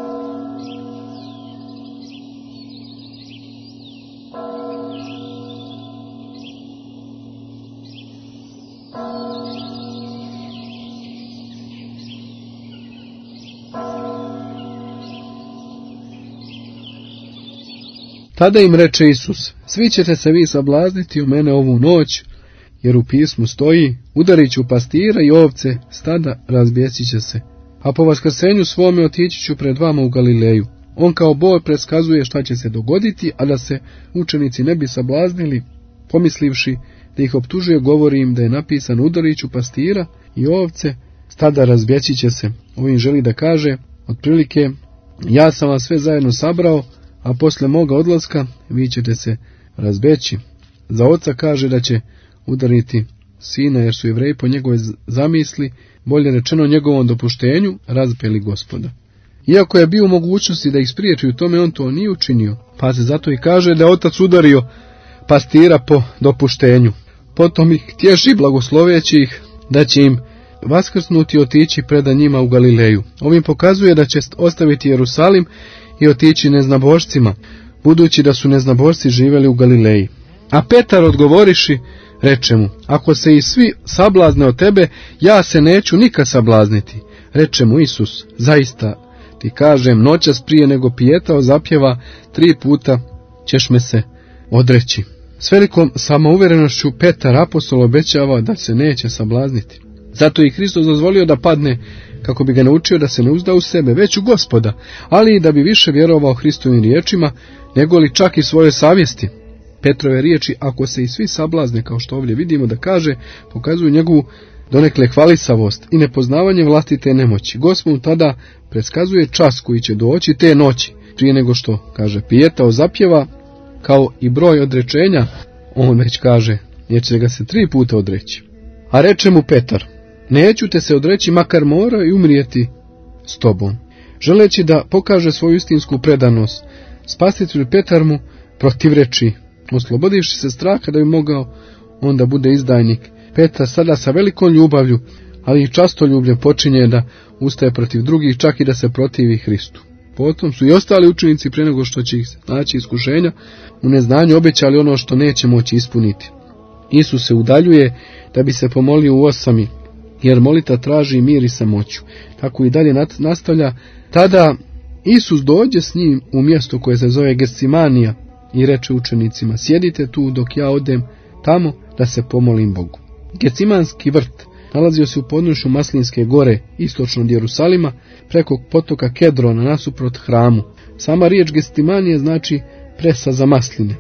Tada im reče Isus, svi ćete se vi sablazniti u mene ovu noć, jer u pismu stoji, udarit ću pastira i ovce, stada razbjesit će se. A po vaskrsenju svome otići ću pred vama u Galileju. On kao Bog predskazuje šta će se dogoditi, a da se učenici ne bi sablaznili, pomislivši da ih optužuje, govori im da je napisano udarit ću pastira i ovce, stada razbjesit će se. Ovim želi da kaže, otprilike, ja sam vas sve zajedno sabrao, a posle moga odlaska vi ćete se razbeći. Za oca kaže da će udariti sina, jer su Jevreji po njegove zamisli, bolje rečeno njegovom dopuštenju, razpeli Gospoda. Iako je bio u mogućnosti da ih spriječi u tome, on to nije učinio, pa se zato i kaže da je otac udario pastira po dopuštenju. Potom ih tješi blagosloveći ih da će im vaskrsnuti i otići preda njima u Galileju. Ovim pokazuje da će ostaviti Jerusalim i otići neznabošcima, budući da su neznabošci živjeli u Galileji. A Petar odgovoriši, reče mu, ako se i svi sablazne od tebe, ja se neću nikad sablazniti. Reče mu Isus, zaista ti kažem, noćas prije nego pijetao zapjeva, tri puta ćeš me se odreći. S velikom samouvjerenošću Petar apostol obećava da se neće sablazniti. Zato je i Hristos dozvolio da padne, kako bi ga naučio da se ne uzda u sebe, već u Gospoda, ali i da bi više vjerovao Hristovim riječima, nego li čak i svoje savjesti. Petrove riječi, ako se i svi sablazne, kao što ovdje vidimo da kaže, pokazuju njegovu donekle hvalisavost i nepoznavanje vlastite nemoći. Gospod tada predskazuje čas koji će doći te noći, prije nego što, kaže, pijetao zapjeva, kao i broj odrečenja, on već kaže, jer će ga se tri puta odreći. A reče mu Petar, neću te se odreći, makar mora i umrijeti s tobom. Želeći da pokaže svoju istinsku predanost, spasitelj Petar mu protivreči, oslobodivši se straha da bi mogao onda bude izdajnik. Petar sada sa velikom ljubavlju, ali i častoljubljem počinje da ustaje protiv drugih, čak i da se protivi Hristu. Potom su i ostali učenici, prije nego što će ih naći iskušenja, u neznanju obećali ono što neće moći ispuniti. Isus se udaljuje da bi se pomolio u osami, jer molita traži mir i samoću. Tako i dalje nastavlja. Tada Isus dođe s njim u mjesto koje se zove Getsemanija i reče učenicima, sjedite tu dok ja odem tamo da se pomolim Bogu. Getsemanski vrt nalazio se u podnožju Maslinske gore, istočno od Jerusalima, preko potoka Kedrona, nasuprot hramu. Sama riječ Getsemanije znači presa za masline.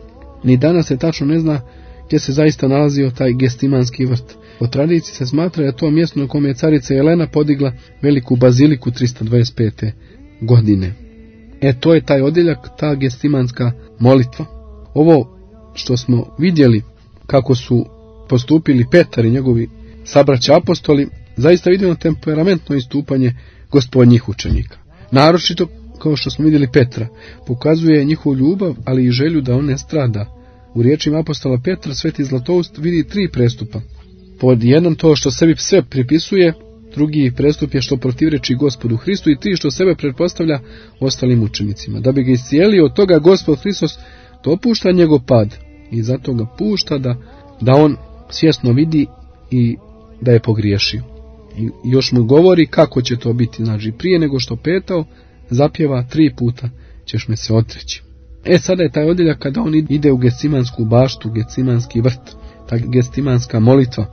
Ni danas se tačno ne zna gdje se zaista nalazio taj Gestimanski vrt. Po tradiciji se smatra da je to mjesto na kome je carica Jelena podigla veliku baziliku tristo dvadeset pete. godine. E, to je taj odjeljak, ta Gestimanska molitva. Ovo što smo vidjeli kako su postupili Petar i njegovi sabraća apostoli, zaista vidimo temperamentno istupanje gospodnjih učenika. Naročito, kao što smo vidjeli Petra, pokazuje njihovu ljubav, ali i želju da on ne strada. U riječima apostola Petra Sveti Zlatoust vidi tri prestupa. Pod jedan to što sebi sve pripisuje, drugi prestup je što protivreči Gospodu Hristu i tri što sebe pretpostavlja ostalim učenicima. Da bi ga iscijelio od toga, Gospod Hristos dopušta njegov pad i zato ga pušta da, da on svjesno vidi i da je pogriješio. I još mu govori kako će to biti, znači prije nego što petao, zapjeva tri puta ćeš me se odreći. E, sada je taj odjeljak kada on ide u Gestimansku baštu, Gestimanski vrt, ta Gestimanska molitva.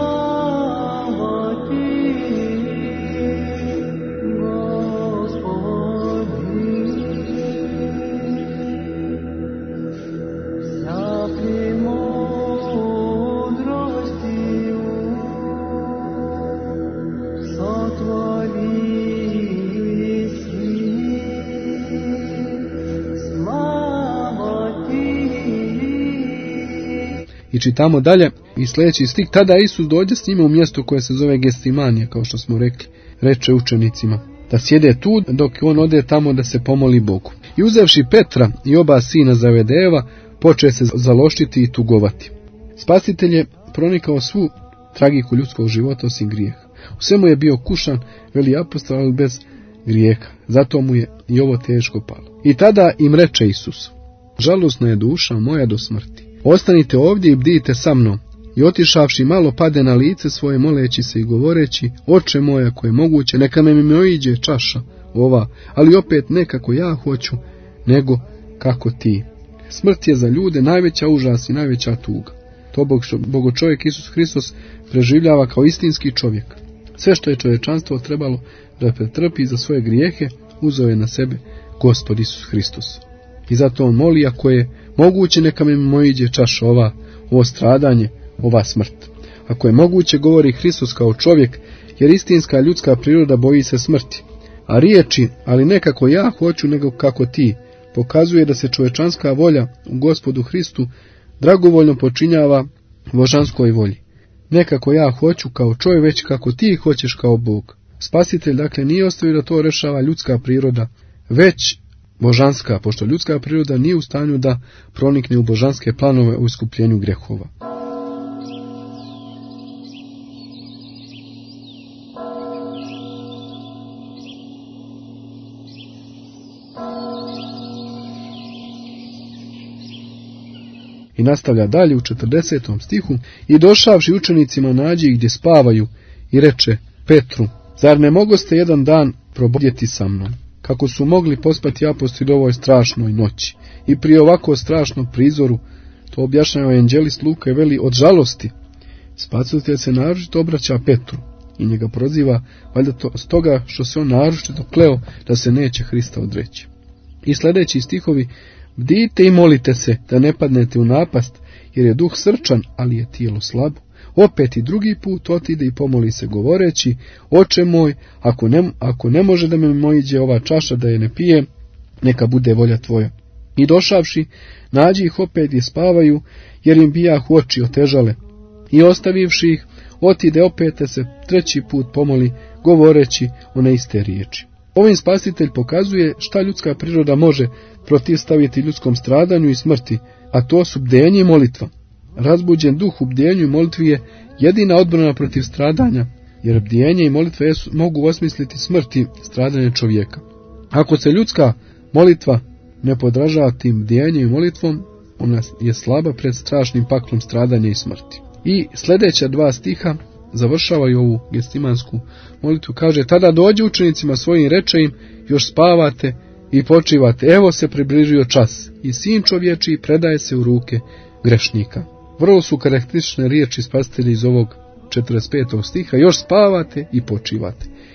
I čitamo dalje i sljedeći stih, tada Isus dođe s njima u mjesto koje se zove Gestimanija, kao što smo rekli, reče učenicima, da sjede tu dok on ode tamo da se pomoli Bogu. I uzevši Petra i oba sina Zavedejeva, poče se zaloštiti i tugovati. Spasitelj je pronikao svu tragiku ljudskog života osim grijeha. U svemu je bio kušan, veli apostol, ali bez grijeha. Zato mu je i ovo teško palo. I tada im reče Isus, žalosna je duša moja do smrti. Ostanite ovdje i bdijte sa mnom. I otišavši malo pade na lice svoje moleći se i govoreći, oče moj, ako je moguće, neka me mimoiđe čaša ova, ali opet ne kako ja hoću, nego kako ti. Smrt je za ljude najveća užas i najveća tuga. To Bogo čovjek Isus Hristos preživljava kao istinski čovjek. Sve što je čovječanstvo trebalo da pretrpi za svoje grijehe, uzeo je na sebe Gospod Isus Hristos. I zato on moli, ako je moguće, neka mi mimoiđe čaša ova, ovo stradanje, ova smrt. Ako je moguće, govori Hristos kao čovjek, jer istinska ljudska priroda boji se smrti. A riječi, ali ne kako ja hoću, nego kako ti, pokazuje da se čovječanska volja u Gospodu Hristu dragovoljno počinjava božanskoj volji. Ne kako ja hoću kao čovjek, već kako ti hoćeš kao Bog. Spasitelj, dakle, nije ostavio da to rešava ljudska priroda, već božanska, pošto ljudska priroda nije u stanju da pronikne u božanske planove u iskupljenju grehova. I nastavlja dalje u četrdesetom stihu, i došavši učenicima nađi gdje spavaju i reče Petru, zar ne mogoste jedan dan probudjeti sa mnom? Kako su mogli pospati apostoli u ovoj strašnoj noći i pri ovako strašnom prizoru, to objašnjava evanđelist Luka i veli od žalosti. Spasitelj se naročito obraća Petru i njega proziva, valjda to stoga što se on naročito kleo da se neće Hrista odreći. I sljedeći stihovi, bdijte i molite se da ne padnete u napast, jer je duh srčan, ali je tijelo slabo. Opet i drugi put otide i pomoli se govoreći, oče moj, ako ne, ako ne može da me mimoiđe ova čaša da je ne pije, neka bude volja tvoja. I došavši, nađi ih opet i spavaju, jer im bijahu oči otežale. I ostavivši ih, otide opet se treći put pomoli, govoreći one iste riječi. Ovim spasitelj pokazuje šta ljudska priroda može protivstaviti ljudskom stradanju i smrti, a to su bdenje i molitva. Razbuđen duh u bdjenju i molitvi je jedina odbrana protiv stradanja, jer bdjenje i molitve mogu osmisliti smrti stradanja čovjeka. Ako se ljudska molitva ne podražava tim bdjenjem i molitvom, ona je slaba pred strašnim paklom stradanja i smrti. I sljedeća dva stiha završavaju ovu gestimansku molitvu, kaže, tada dođe učenicima svojim, reče im, još spavate i počivate, evo se približio čas i sin čovječiji predaje se u ruke grešnika. Vrlo su karakteristične riječi spasitelja iz ovog četrdeset petog stiha, još spavate i počivate.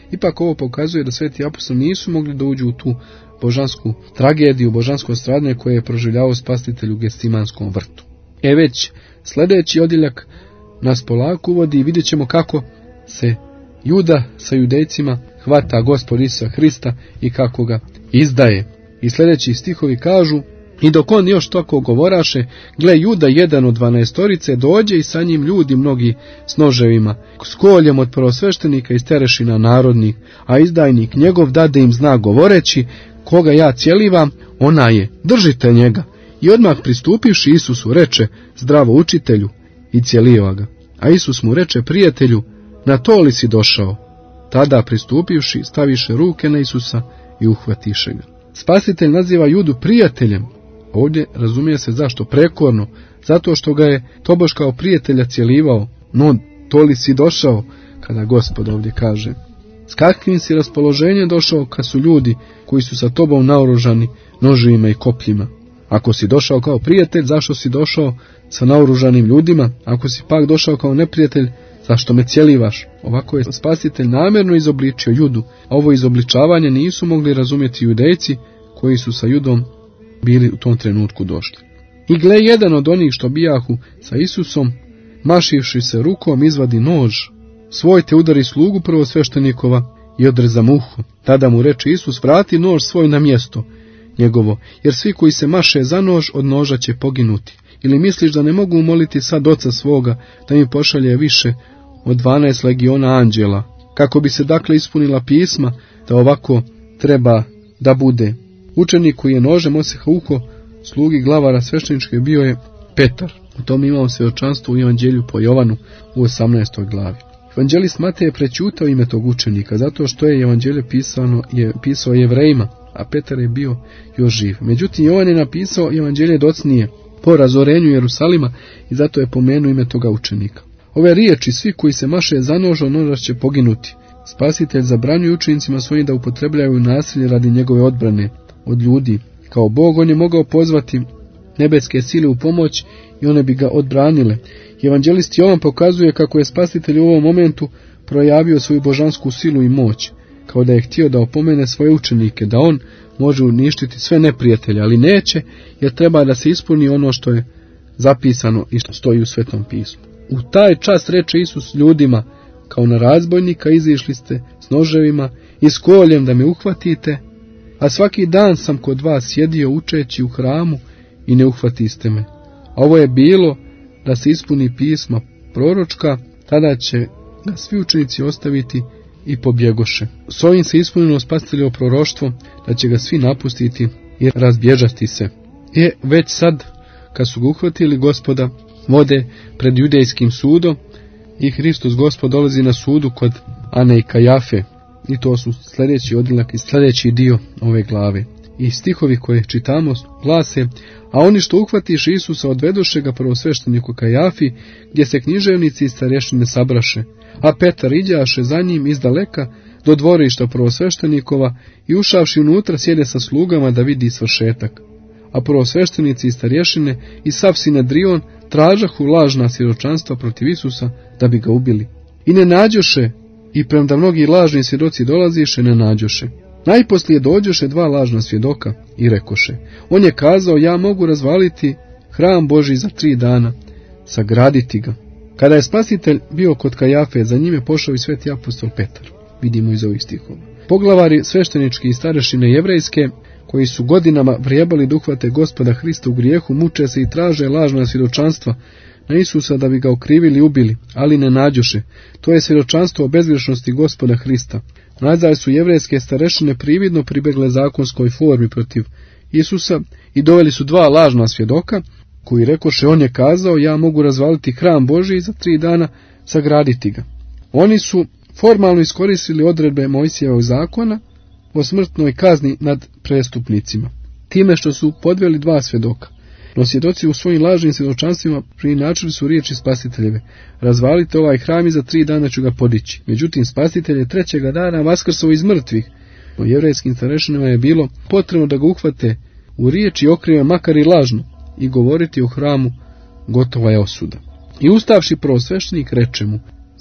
Ipak ovo pokazuje da sveti apostoli nisu mogli da uđu u tu božansku tragediju, božansko stradanje koje je proživljavao Spasitelj u Gestimanskom vrtu. E već sljedeći odjeljak nas polako uvodi i vidjet ćemo kako se Juda sa judejcima hvata Gospod Isusa Hrista i kako ga izdaje. I sljedeći stihovi kažu: i dok on još tako govoraše, gle, Juda, jedan od dvanaestorice, dođe i sa njim ljudi mnogi s noževima, s koljem od prvosveštenika i starešina narodnih, a izdajnik njegov dade im znak govoreći: koga ja cjelivam, ona je, držite njega. I odmah pristupivši Isusu reče: zdravo učitelju, i cjeliva ga. A Isus mu reče: prijatelju, na to li si došao? Tada pristupivši staviše ruke na Isusa i uhvatiše ga. Spasitelj naziva Judu prijateljem. Ovdje razumije se zašto, prekorno, zato što ga je tobož kao prijatelja cjelivao. No, to li si došao, kada Gospod ovdje kaže? S kakvim si raspoloženjem došao kad su ljudi koji su sa tobom naoružani noževima i kopljima? Ako si došao kao prijatelj, zašto si došao sa naoružanim ljudima? Ako si pak došao kao neprijatelj, zašto me cjelivaš? Ovako je Spasitelj namjerno izobličio Judu. A ovo izobličavanje nisu mogli razumjeti judejci koji su sa Judom bili u tom trenutku došli. I gle, jedan od onih što bijahu sa Isusom, mašivši se rukom, izvadi nož svoj te udari slugu prvosveštenikova i odreza mu uho. Tada mu reče Isus: vrati nož svoj na mjesto njegovo, jer svi koji se maše za nož od noža će poginuti. Ili misliš da ne mogu umoliti sad oca svoga da mi pošalje više od dvanaest legiona anđela, kako bi se dakle ispunila pisma da ovako treba da bude? Učenik koji je nožem oseha uho slugi glavara svešteničke bio je Petar. O tom imamo svjedočanstvo u Evanđelju po Jovanu u osamnaestoj glavi. Evanđelist Matej je prećutao ime tog učenika, zato što je Evanđelje pisano, je pisao Jevrejima, a Petar je bio još živ. Međutim, Jovan je napisao Evanđelje docnije po razorenju Jerusalima i zato je pomenuo ime toga učenika. Ove riječi: svi koji se maše za nož, od noža će poginuti. Spasitelj zabranjuje učenicima svojim da upotrebljavaju nasilje radi njegove odbrane od ljudi. Kao Bog on je mogao pozvati nebeske sile u pomoć i one bi ga odbranile. Evanđelist Jovan pokazuje kako je Spasitelj u ovom momentu projavio svoju božansku silu i moć, kao da je htio da opomene svoje učenike, da on može uništiti sve neprijatelje, ali neće, jer treba da se ispuni ono što je zapisano i što stoji u Svetom pismu. U taj čas reče Isus ljudima: kao na razbojnika izišli ste s noževima i s koljem da me uhvatite, a svaki dan sam kod vas sjedio učeći u hramu i ne uhvatiste me. A ovo je bilo da se ispuni pisma proročka, tada će ga svi učenici ostaviti i pobjegoše. S ovim se ispunilo Spasiteljovo proroštvo da će ga svi napustiti i razbježati se. I već sad, kad su ga uhvatili, Gospoda vode pred judejskim sudom i Hristos Gospod dolazi na sudu kod Ane i Kajafe. I to su sljedeći odjeljak i sljedeći dio ove glave. I stihovi koje čitamo glase: a oni što uhvatiš Isusa odvedoše ga prvosvešteniku Kajafi, gdje se književnici i starješine sabraše, a Petar iđaše za njim izdaleka do dvorišta prvosveštenikova i ušavši unutra sjede sa slugama da vidi svršetak. A prvosveštenici i starješine i sav Sinedrion tražahu lažna svjedočanstva protiv Isusa da bi ga ubili. I ne nađoše, i premda mnogi lažni svjedoci dolaziše, ne nađoše. Najposlije dođoše dva lažna svjedoka i rekoše: on je kazao: ja mogu razvaliti hram Božji za tri dana, sagraditi ga. Kada je Spasitelj bio kod Kajafe, za njime pošao i sveti apostol Petar. Vidimo iz ovih stihova. Poglavari sveštenički i starešine jevrejske, koji su godinama vrijebali da uhvate Gospoda Hrista u grijehu, muče se i traže lažna svjedočanstva na Isusa da bi ga okrivili i ubili, ali ne nađoše. To je svjedočanstvo o bezgrešnosti Gospoda Hrista. Nazad su jevrejske starešine prividno pribegle zakonskoj formi protiv Isusa i doveli su dva lažna svjedoka, koji rekoše: on je kazao: ja mogu razvaliti hram Božji za tri dana, sagraditi ga. Oni su formalno iskoristili odredbe Mojsijevog zakona o smrtnoj kazni nad prestupnicima, time što su podveli dva svjedoka. No svjedoci u svojim lažnim svjedočanstvima preinačili su riječi Spasiteljeve: razvalite ovaj hram i za tri dana ću ga podići. Međutim, Spasitelj je trećega dana vaskrsao iz mrtvih. No jevrejskim starešinama je bilo potrebno da ga uhvate u riječi, okrive makar i lažno, i govoriti o hramu: gotova je osuda. I ustavši prvosveštenik reče mu: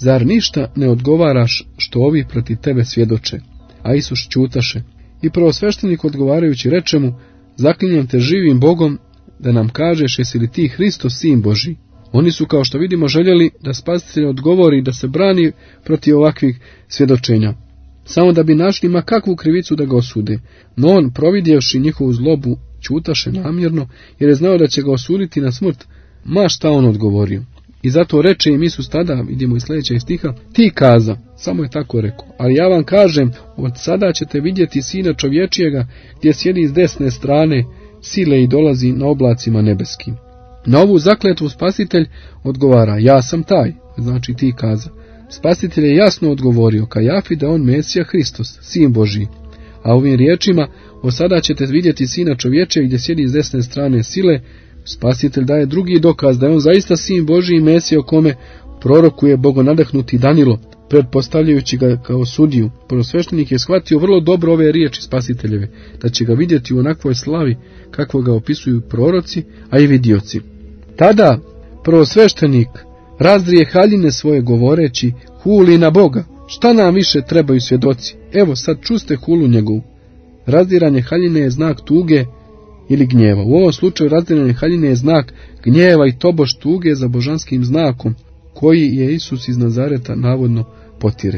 zar ništa ne odgovaraš što ovi protiv tebe svjedoče? A Isus ćutaše. I prvosveštenik odgovarajući reče mu, zaklinjem te živim Bogom da nam kažeš jesi li ti Hristo, sin Božji. Oni su, kao što vidimo, željeli da spasitelj odgovori i da se brani protiv ovakvih svjedočenja, samo da bi našli ma kakvu krivicu da ga osude. No on, providjevši njihovu zlobu, ćutaše namjerno, jer je znao da će ga osuditi na smrt, ma šta on odgovorio. I zato reče im Isus tada, vidimo iz sljedećeg stiha, ti kaza, samo je tako rekao, ali ja vam kažem, od sada ćete vidjeti Sina čovječijega, gdje sjedi s desne strane sile i dolazi na oblacima nebeskim. Na ovu zakletvu spasitelj odgovara, ja sam taj, znači ti kaza. Spasitelj je jasno odgovorio Kajafi da on Mesija Hristos, sin Božji. A ovim riječima, od sada ćete vidjeti Sina čovječijeg gdje sjedi s desne strane sile, spasitelj daje drugi dokaz da je on zaista sin Božji i Mesija o kome prorokuje bogonadahnuti Danilo, pretpostavljajući ga kao sudiju. Prvosveštenik je shvatio vrlo dobro ove riječi spasiteljeve, da će ga vidjeti u onakvoj slavi kakvo ga opisuju proroci, a i vidioci. Tada prvosveštenik razdrije haljine svoje govoreći, huli na Boga, šta nam više trebaju svjedoci? Evo sad čuste hulu njegovu. Razdiranje haljine je znak tuge ili gnjeva. U ovom slučaju razdiranje haljine je znak gnjeva i tobož tuge za božanskim znakom, koji je Isus iz Nazareta navodno potire.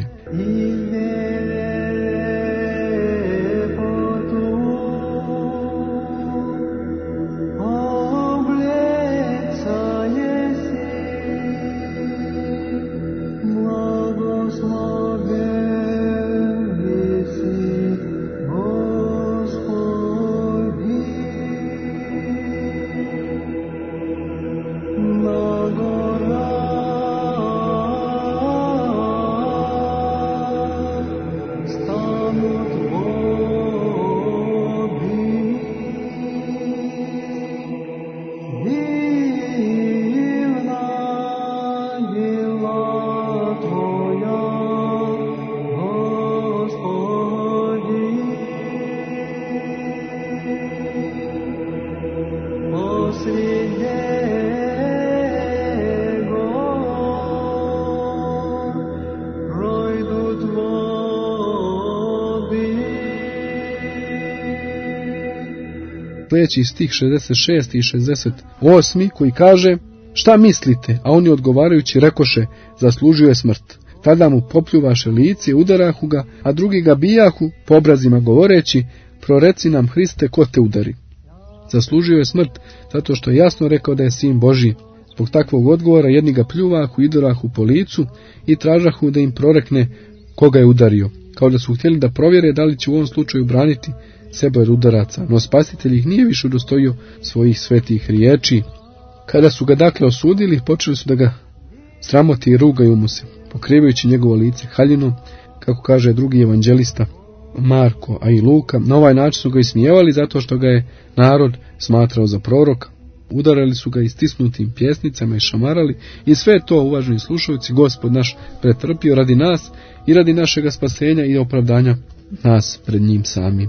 Sljedeći stih šezdeset šesti i šezdeset osmi koji kaže, šta mislite? A oni odgovarajući rekoše, zaslužio je smrt. Tada mu popljuvaše lice, udarahu ga, a drugi ga bijahu, po obrazima govoreći, proreci nam Hriste, ko te udari. Zaslužio je smrt, zato što je jasno rekao da je sin Božji. Zbog takvog odgovora jedni ga pljuvahu, idarahu po licu i tražahu da im prorekne koga je udario, kao da su htjeli da provjere da li će u ovom slučaju braniti sebe od udaraca, no spasitelj ih nije više udostojio svojih svetih riječi. Kada su ga dakle osudili, počeli su da ga sramoti i rugaju mu se, pokrivajući njegovo lice haljinom, kako kaže drugi evanđelista Marko, a i Luka. Na ovaj način su ga ismijevali zato što ga je narod smatrao za proroka. Udarali su ga istisnutim pjesnicama i šamarali, i sve to, uvaženi slušalci, Gospod naš pretrpio radi nas i radi našega spasenja i opravdanja nas pred njim samim.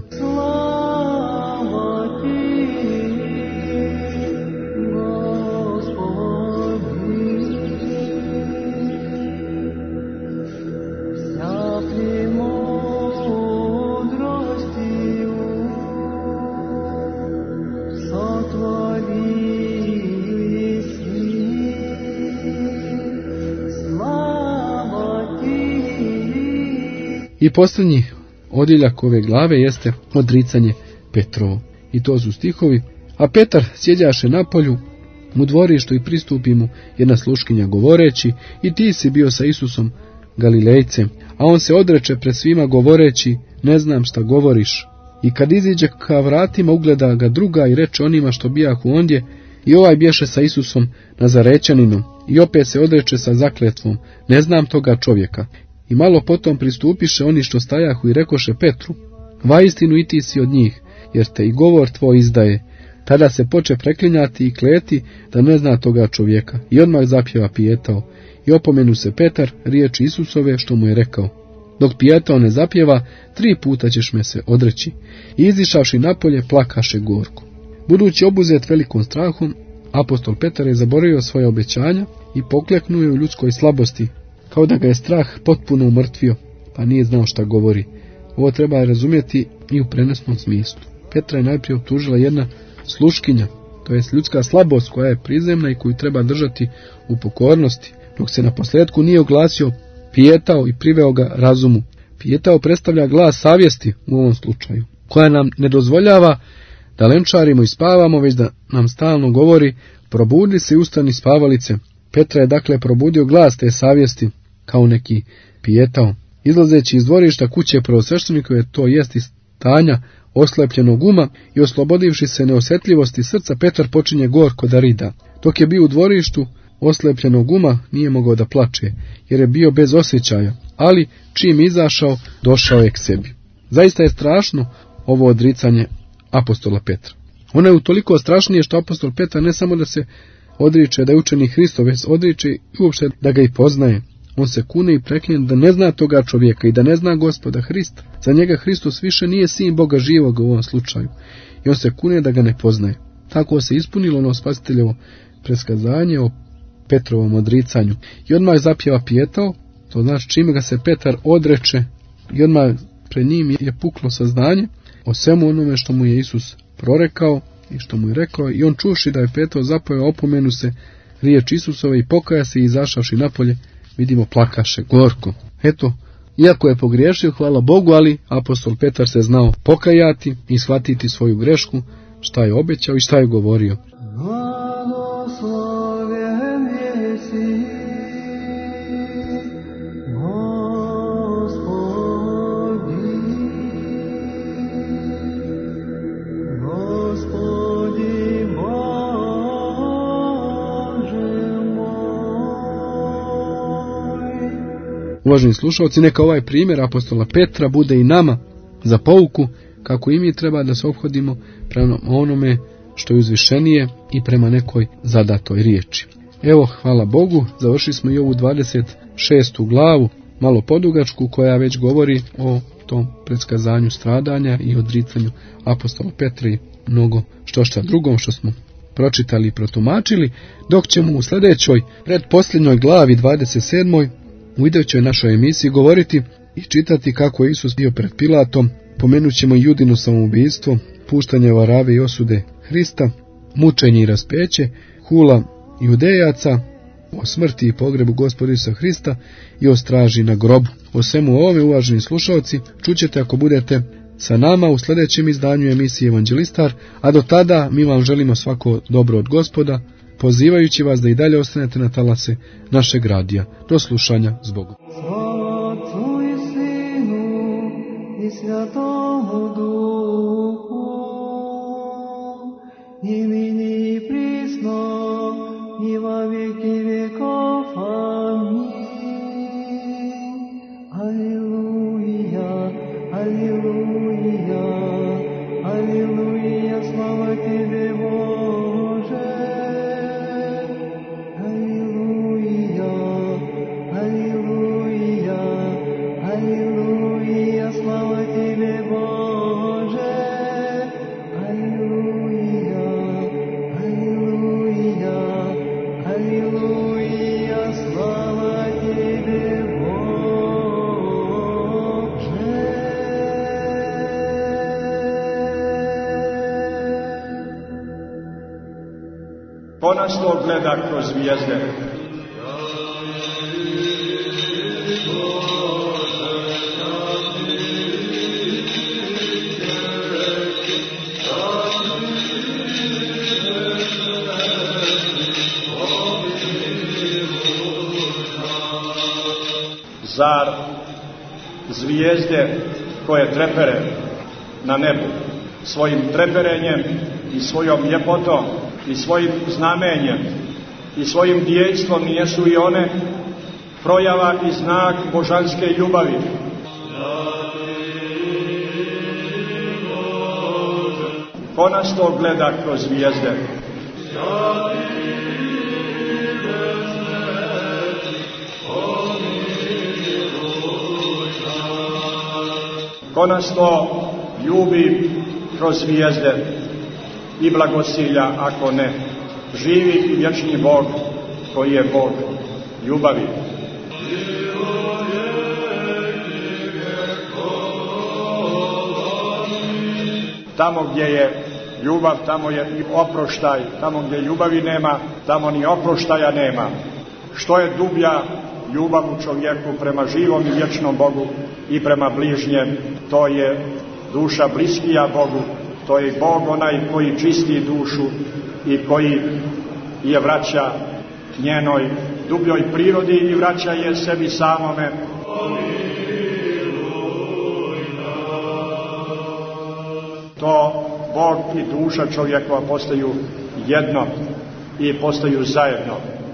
I posljednji odjeljak ove glave jeste odricanje Petrovo. I to su stihovi, a Petar sjedjaše na polju, u dvorištu i pristupi mu jedna sluškinja govoreći, i ti si bio sa Isusom Galilejcem, a on se odreče pred svima govoreći, ne znam šta govoriš. I kad iziđe ka vratima, ugleda ga druga i reče onima što bijahu ondje, i ovaj bješe sa Isusom Nazarećaninom, i opet se odreče sa zakletvom, ne znam toga čovjeka. I malo potom pristupiše oni što stajahu i rekoše Petru, vaistinu i ti si od njih, jer te i govor tvoj izdaje. Tada se poče preklinjati i kleti da ne zna toga čovjeka, i odmah zapjeva pijetao. I opomenu se Petar riječi Isusove što mu je rekao, dok pijetao ne zapjeva, tri puta ćeš me se odreći. I izišavši napolje, plakaše gorko. Budući obuzet velikom strahom, apostol Petar je zaboravio svoje obećanja i pokleknuo je u ljudskoj slabosti, kao da ga je strah potpuno umrtvio, pa nije znao šta govori. Ovo treba razumjeti i u prenosnom smislu. Petra je najprije optužila jedna sluškinja, to jest ljudska slabost koja je prizemna i koju treba držati u pokornosti, dok se na posljedku nije oglasio pijetao i priveo ga razumu. Pijetao predstavlja glas savjesti u ovom slučaju, koja nam ne dozvoljava da lenčarimo i spavamo, već da nam stalno govori: probudi se i ustani spavalice. Petra je dakle probudio glas te savjesti kao neki pijetao. Izlazeći iz dvorišta kuće prvosveštenikove, to jest iz stanja oslepljenog uma i oslobodivši se neosjetljivosti srca, Petar počinje gorko da rida. Dok je bio u dvorištu oslepljenog uma, nije mogao da plače, jer je bio bez osjećaja, ali čim izašao, došao je k sebi. Zaista je strašno ovo odricanje apostola Petra. Ono je utoliko strašnije što apostol Petar ne samo da se odriče da je učenik Hristov, već odriče i uopšte da ga i poznaje. On se kune i preklinje da ne zna toga čovjeka i da ne zna Gospoda Hrista. Za njega Hristos više nije sin Boga živog u ovom slučaju. I on se kune da ga ne poznaje. Tako se ispunilo ono spasiteljevo preskazanje o Petrovom odricanju. I odmah zapjeva pijetao, to znači čime ga se Petar odreče, i odmah pred njim je puklo saznanje o svemu onome što mu je Isus prorekao i što mu je rekao, i on čuši da je Petar zapojao, opomenu se riječ Isusove i pokaja se i izašavši napolje, vidimo plakaše gorko. Eto, iako je pogriješio, hvala Bogu, ali apostol Petar se znao pokajati i shvatiti svoju grešku, šta je obećao i šta je govorio. Blagosloven jesi, Gospodi, Gospodi Bože moj. Uvaženi slušalci, neka ovaj primjer apostola Petra bude i nama za pouku kako i mi treba da se ophodimo prema onome što je uzvišenije i prema nekoj zadatoj riječi. Evo, hvala Bogu, završili smo i ovu dvadeset šestu glavu, malo podugačku, koja već govori o tom predskazanju stradanja i odricanju apostola Petra i mnogo što šta drugom što smo pročitali i protumačili, dok ćemo u sljedećoj, predposljednjoj glavi dvadeset sedmoj u idućoj našoj emisiji govoriti i čitati kako je Isus bio pred Pilatom. Pomenut ćemo i Judino samoubistvo, puštanje varave i osude Hrista, mučenje i raspeće, hula Judejaca, o smrti i pogrebu Gospoda Isusa Hrista i o straži na grobu. O svemu ovome, uvaženi slušalci, čućete ako budete sa nama u sljedećem izdanju emisije Evanđelistar, a do tada mi vam želimo svako dobro od Gospoda, pozivajući vas da i dalje ostanete na talase našeg radija. Do slušanja, s Bogom. Slava Otcu i Sinu i Svjatomu Duhu, i ныне и присно, и во веки веков. Аминь. Аллилуйя, аллилуйя, аллилуйя, слава Тебе, Боже. Аллилуйя, аллилуйя, аллилуйя, слава Тебе, Боже. Аллилуйя, аллилуйя, аллилуйя, слава Тебе, Боже. Ko nas to gleda kroz zvijezde? Zar zvijezde koje trepere na nebu svojim treperenjem i svojom ljepotom i svojim znamenjem i svojim djejstvom nijesu i one projava i znak božanske ljubavi? Ko nas to gleda kroz zvijezde? Ko nas to ljubi kroz zvijezde i blagosilja, ako ne živi i vječni Bog koji je Bog ljubavi? Tamo gdje je ljubav, tamo je i oproštaj. Tamo gdje ljubavi nema, tamo ni oproštaja nema. Što je dublja ljubav u čovjeku prema živom i vječnom Bogu i prema bližnjem, to je duša bliskija Bogu. To je Bog onaj koji čisti dušu i koji je vraća njenoj dubljoj prirodi i vraća je sebi samome. To Bog i duša čovjekova postaju jedno i postaju zajedno.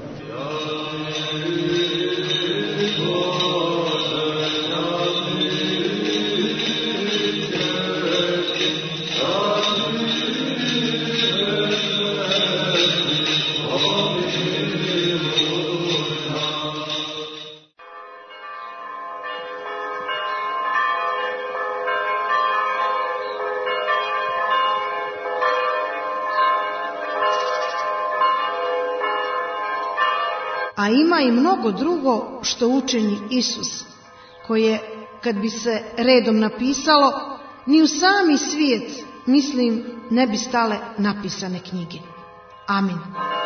A ima i mnogo drugo što učini Isus, koje, kad bi se redom napisalo, ni u sami svijet, mislim, ne bi stale napisane knjige. Amin.